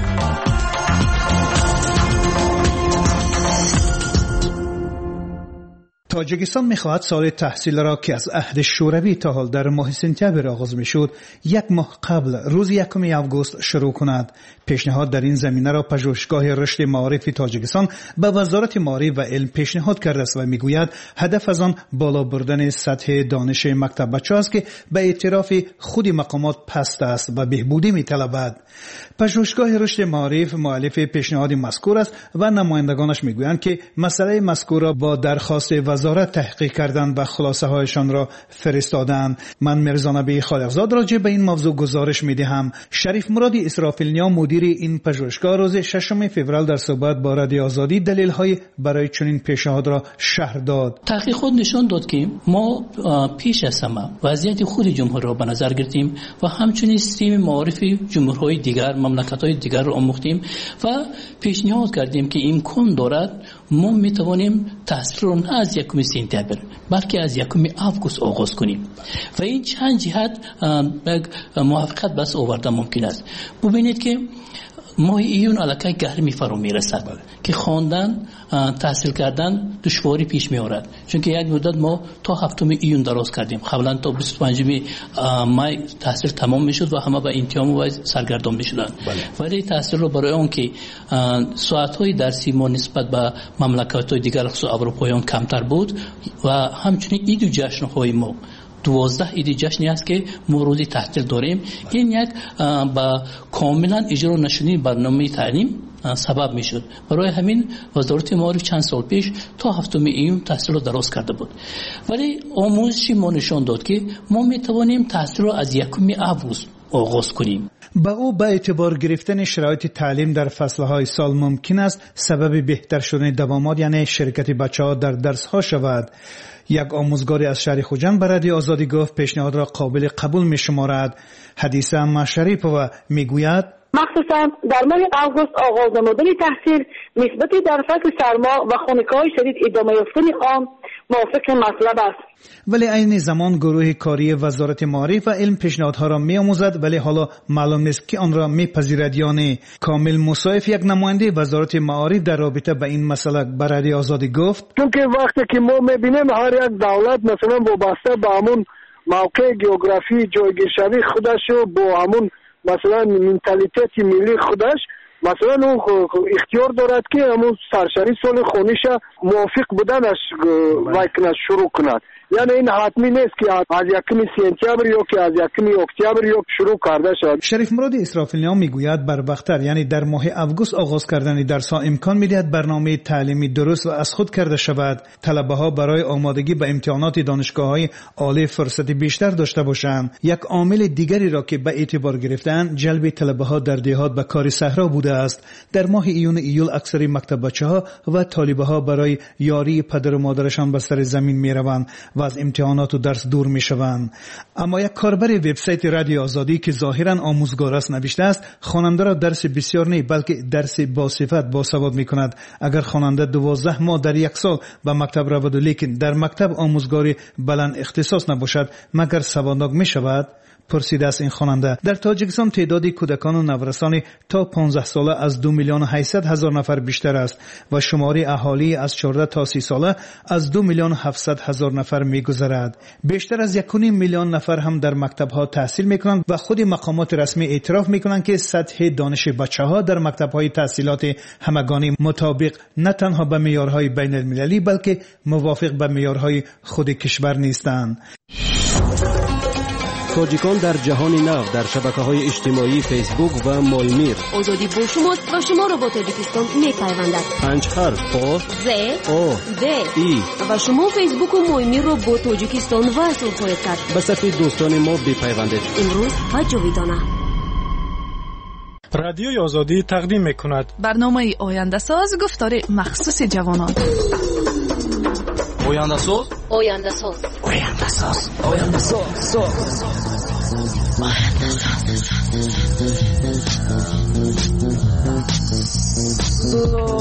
تاجیکستان می‌خواهد سال تحصیل را که از عهد شوروی تا حال در ماه سپتامبر آغاز می‌شد، یک ماه قبل روز یکم آگوست شروع کند. پیشنهاد در این زمینه را پژوهشگاه رشد معارف تاجیکستان به وزارت معارف و علم پیشنهاد کرده است و می‌گوید هدف از آن بالا بردن سطح دانش مکتب بچه است که به اعتراف خود مقامات پست است و بهبودی می‌طلبد. پژوهشگاه رشد معارف مؤلف پیشنهاد مذکور است و نمایندگانش می‌گویند که مسئله مذکور را با درخواست وزارت تحقیق کردند و خلاصه هایشان را فرستادند. من مرزا نبی خالقزاد راجع به این موضوع گزارش می‌دهم. شریف مرادی اسرافیلنیا مدیر این پژوهشگاه روز ششم فوریه در صحبت با رادیو آزادی دلیل‌های برای چنین پیشنهاد را شرح داد. تحقیق خود نشان داد که ما پیش از همه وضعیت خود جمهور را به نظر گرفتیم و همچنین سیستم معارف جمهورهای دیگر مملکت‌های دیگر را آموختیم و پیشنهاد کردیم که امکان دارد ما می‌توانیم تحصیل را نه از یکم سپتامبر بلکه از یکم آگوست آغاز کنیم و این چند جهت موافقت بس آورده ممکن است. ببینید که ماه ایون علاقه گرمی فرا میرسد که خواندن تحصیل کردن دشواری پیش می آورد، چون که یک مدت ما تا هفتم ایون دراز کردیم. قبلا تا بیست و پنجم مای تحصیل تمام میشد و همه به انتیام و سرگردان میشدند، ولی تحصیل رو برای اون که ساعت های درسی ما نسبت به مملکت های دیگر خصوصا اروپاییان کمتر بود و همچنین عید و جشن های ما دوازده عید جشنی است که ما روزی تحصیل داریم. این یک با کاملا اجرا نشدن برنامه تعلیم سبب میشد. برای همین وزارت معارف چند سال پیش تا هفتم ایون تحصیل را دراز کرده بود، ولی آموزشی ما نشان داد که ما میتوانیم تحصیل را از یکم آگوست آغاز کنیم. با او به اعتبار گرفتن شرایط تعلیم در فصلهای سال ممکن است سبب بهتر شدن دوامات یعنی شرکت بچه‌ها در درس‌ها شود. یک آموزگاری از شهر خوجند به رادیو آزادی گفت پیشنهاد را قابل قبول می شمارد. حدیثه اما شریف و می گوید مخصوصا در ماه آگوست آغاز نمودن تحصیل نسبت در فصل سرما و خنک‌های شدید ادامه یافتن آن موافق مطلب است. ولی این زمان گروه کاری وزارت معارف و علم پیشنهادها را می آموزد ولی حالا معلوم نیست که آن را می پذیرد یا نه. کامل مصایف یک نماینده وزارت معارف در رابطه با این مسئله به رادیو آزادی گفت چون که وقتی که ما میبینیم هر یک دولت مثلا وابسته به همون موقع گیوگرافی جایگیرشوی خودش و با همون مثلا منتالیته ملی خودش مثلا اون اختیار دارد که همون سرشاری سال خونیش موافق بودنش وکنه شروع کند. یعنی این حتمی نیست که از یکم سپتامبر یا که از یکم اکتبر یا شروع کرده شد. شریف مراد اسرافیلیان میگوید بر وقتتر یعنی در ماه آگوست آغاز کردن درس‌ها امکان میدهد برنامه تعلیمی درست و از خود کرده شود. طلبه‌ها برای آمادگی به امتحانات دانشگاه‌های عالی فرصت بیشتر داشته باشند. یک عامل دیگری را که به اعتبار گرفتن جلب طلبه‌ها در دهات به کار صحرا بوده است. در ماه ایون ایول اکثر مکتب بچه‌ها و طالبه‌ها برای یاری پدر و مادرشان به سر زمین میروند و از امتحانات و درس دور می شوند. اما یک کاربر وبسایت رادیو آزادی که ظاهرا آموزگار است نوشته است خواننده را درس بسیار نه بلکه درس با صفت با سواد می کند. اگر خواننده دوازده ماه در یک سال به مکتب رود و لیکن در مکتب آموزگاری بلند اختصاص نباشد مگر سوادناک می شود؟ پرسیده است این خواننده. در تاجیکستان تعداد کودکان و نوجوانان تا پانزده ساله از دو میلیون و هشتصد هزار نفر بیشتر است و شماری اهالی از چهارده تا سی ساله از دو میلیون و هفتصد هزار نفر میگذرد. بیشتر از یک و نیم میلیون نفر هم در مکتب‌ها تحصیل میکنند و خود مقامات رسمی اعتراف میکنند که سطح دانش بچه‌ها در مکتب‌های تحصیلات همگانی مطابق نه تنها به معیارهای بین المللی بلکه موافق به معیارهای خود کشور نیستند. تاجیکان در جهان نو در شبکه‌های اجتماعی فیسبوک و مالمیر. آزادی با شماست و شما را با تاجیکستان می‌پیوندد. پنج حرف آ ز او د ای و شما فیسبوک و مالمیر را با تاجیکستان وصل خواهید کرد. به صفحه دوستان ما بپیوندید. امروز و جاویدانه. رادیوی آزادی تقدیم می‌کند برنامه آینده ساز گفتار مخصوص جوانان. آینده ساز آینده ساز آینده ساز آینده ساز آینده ساز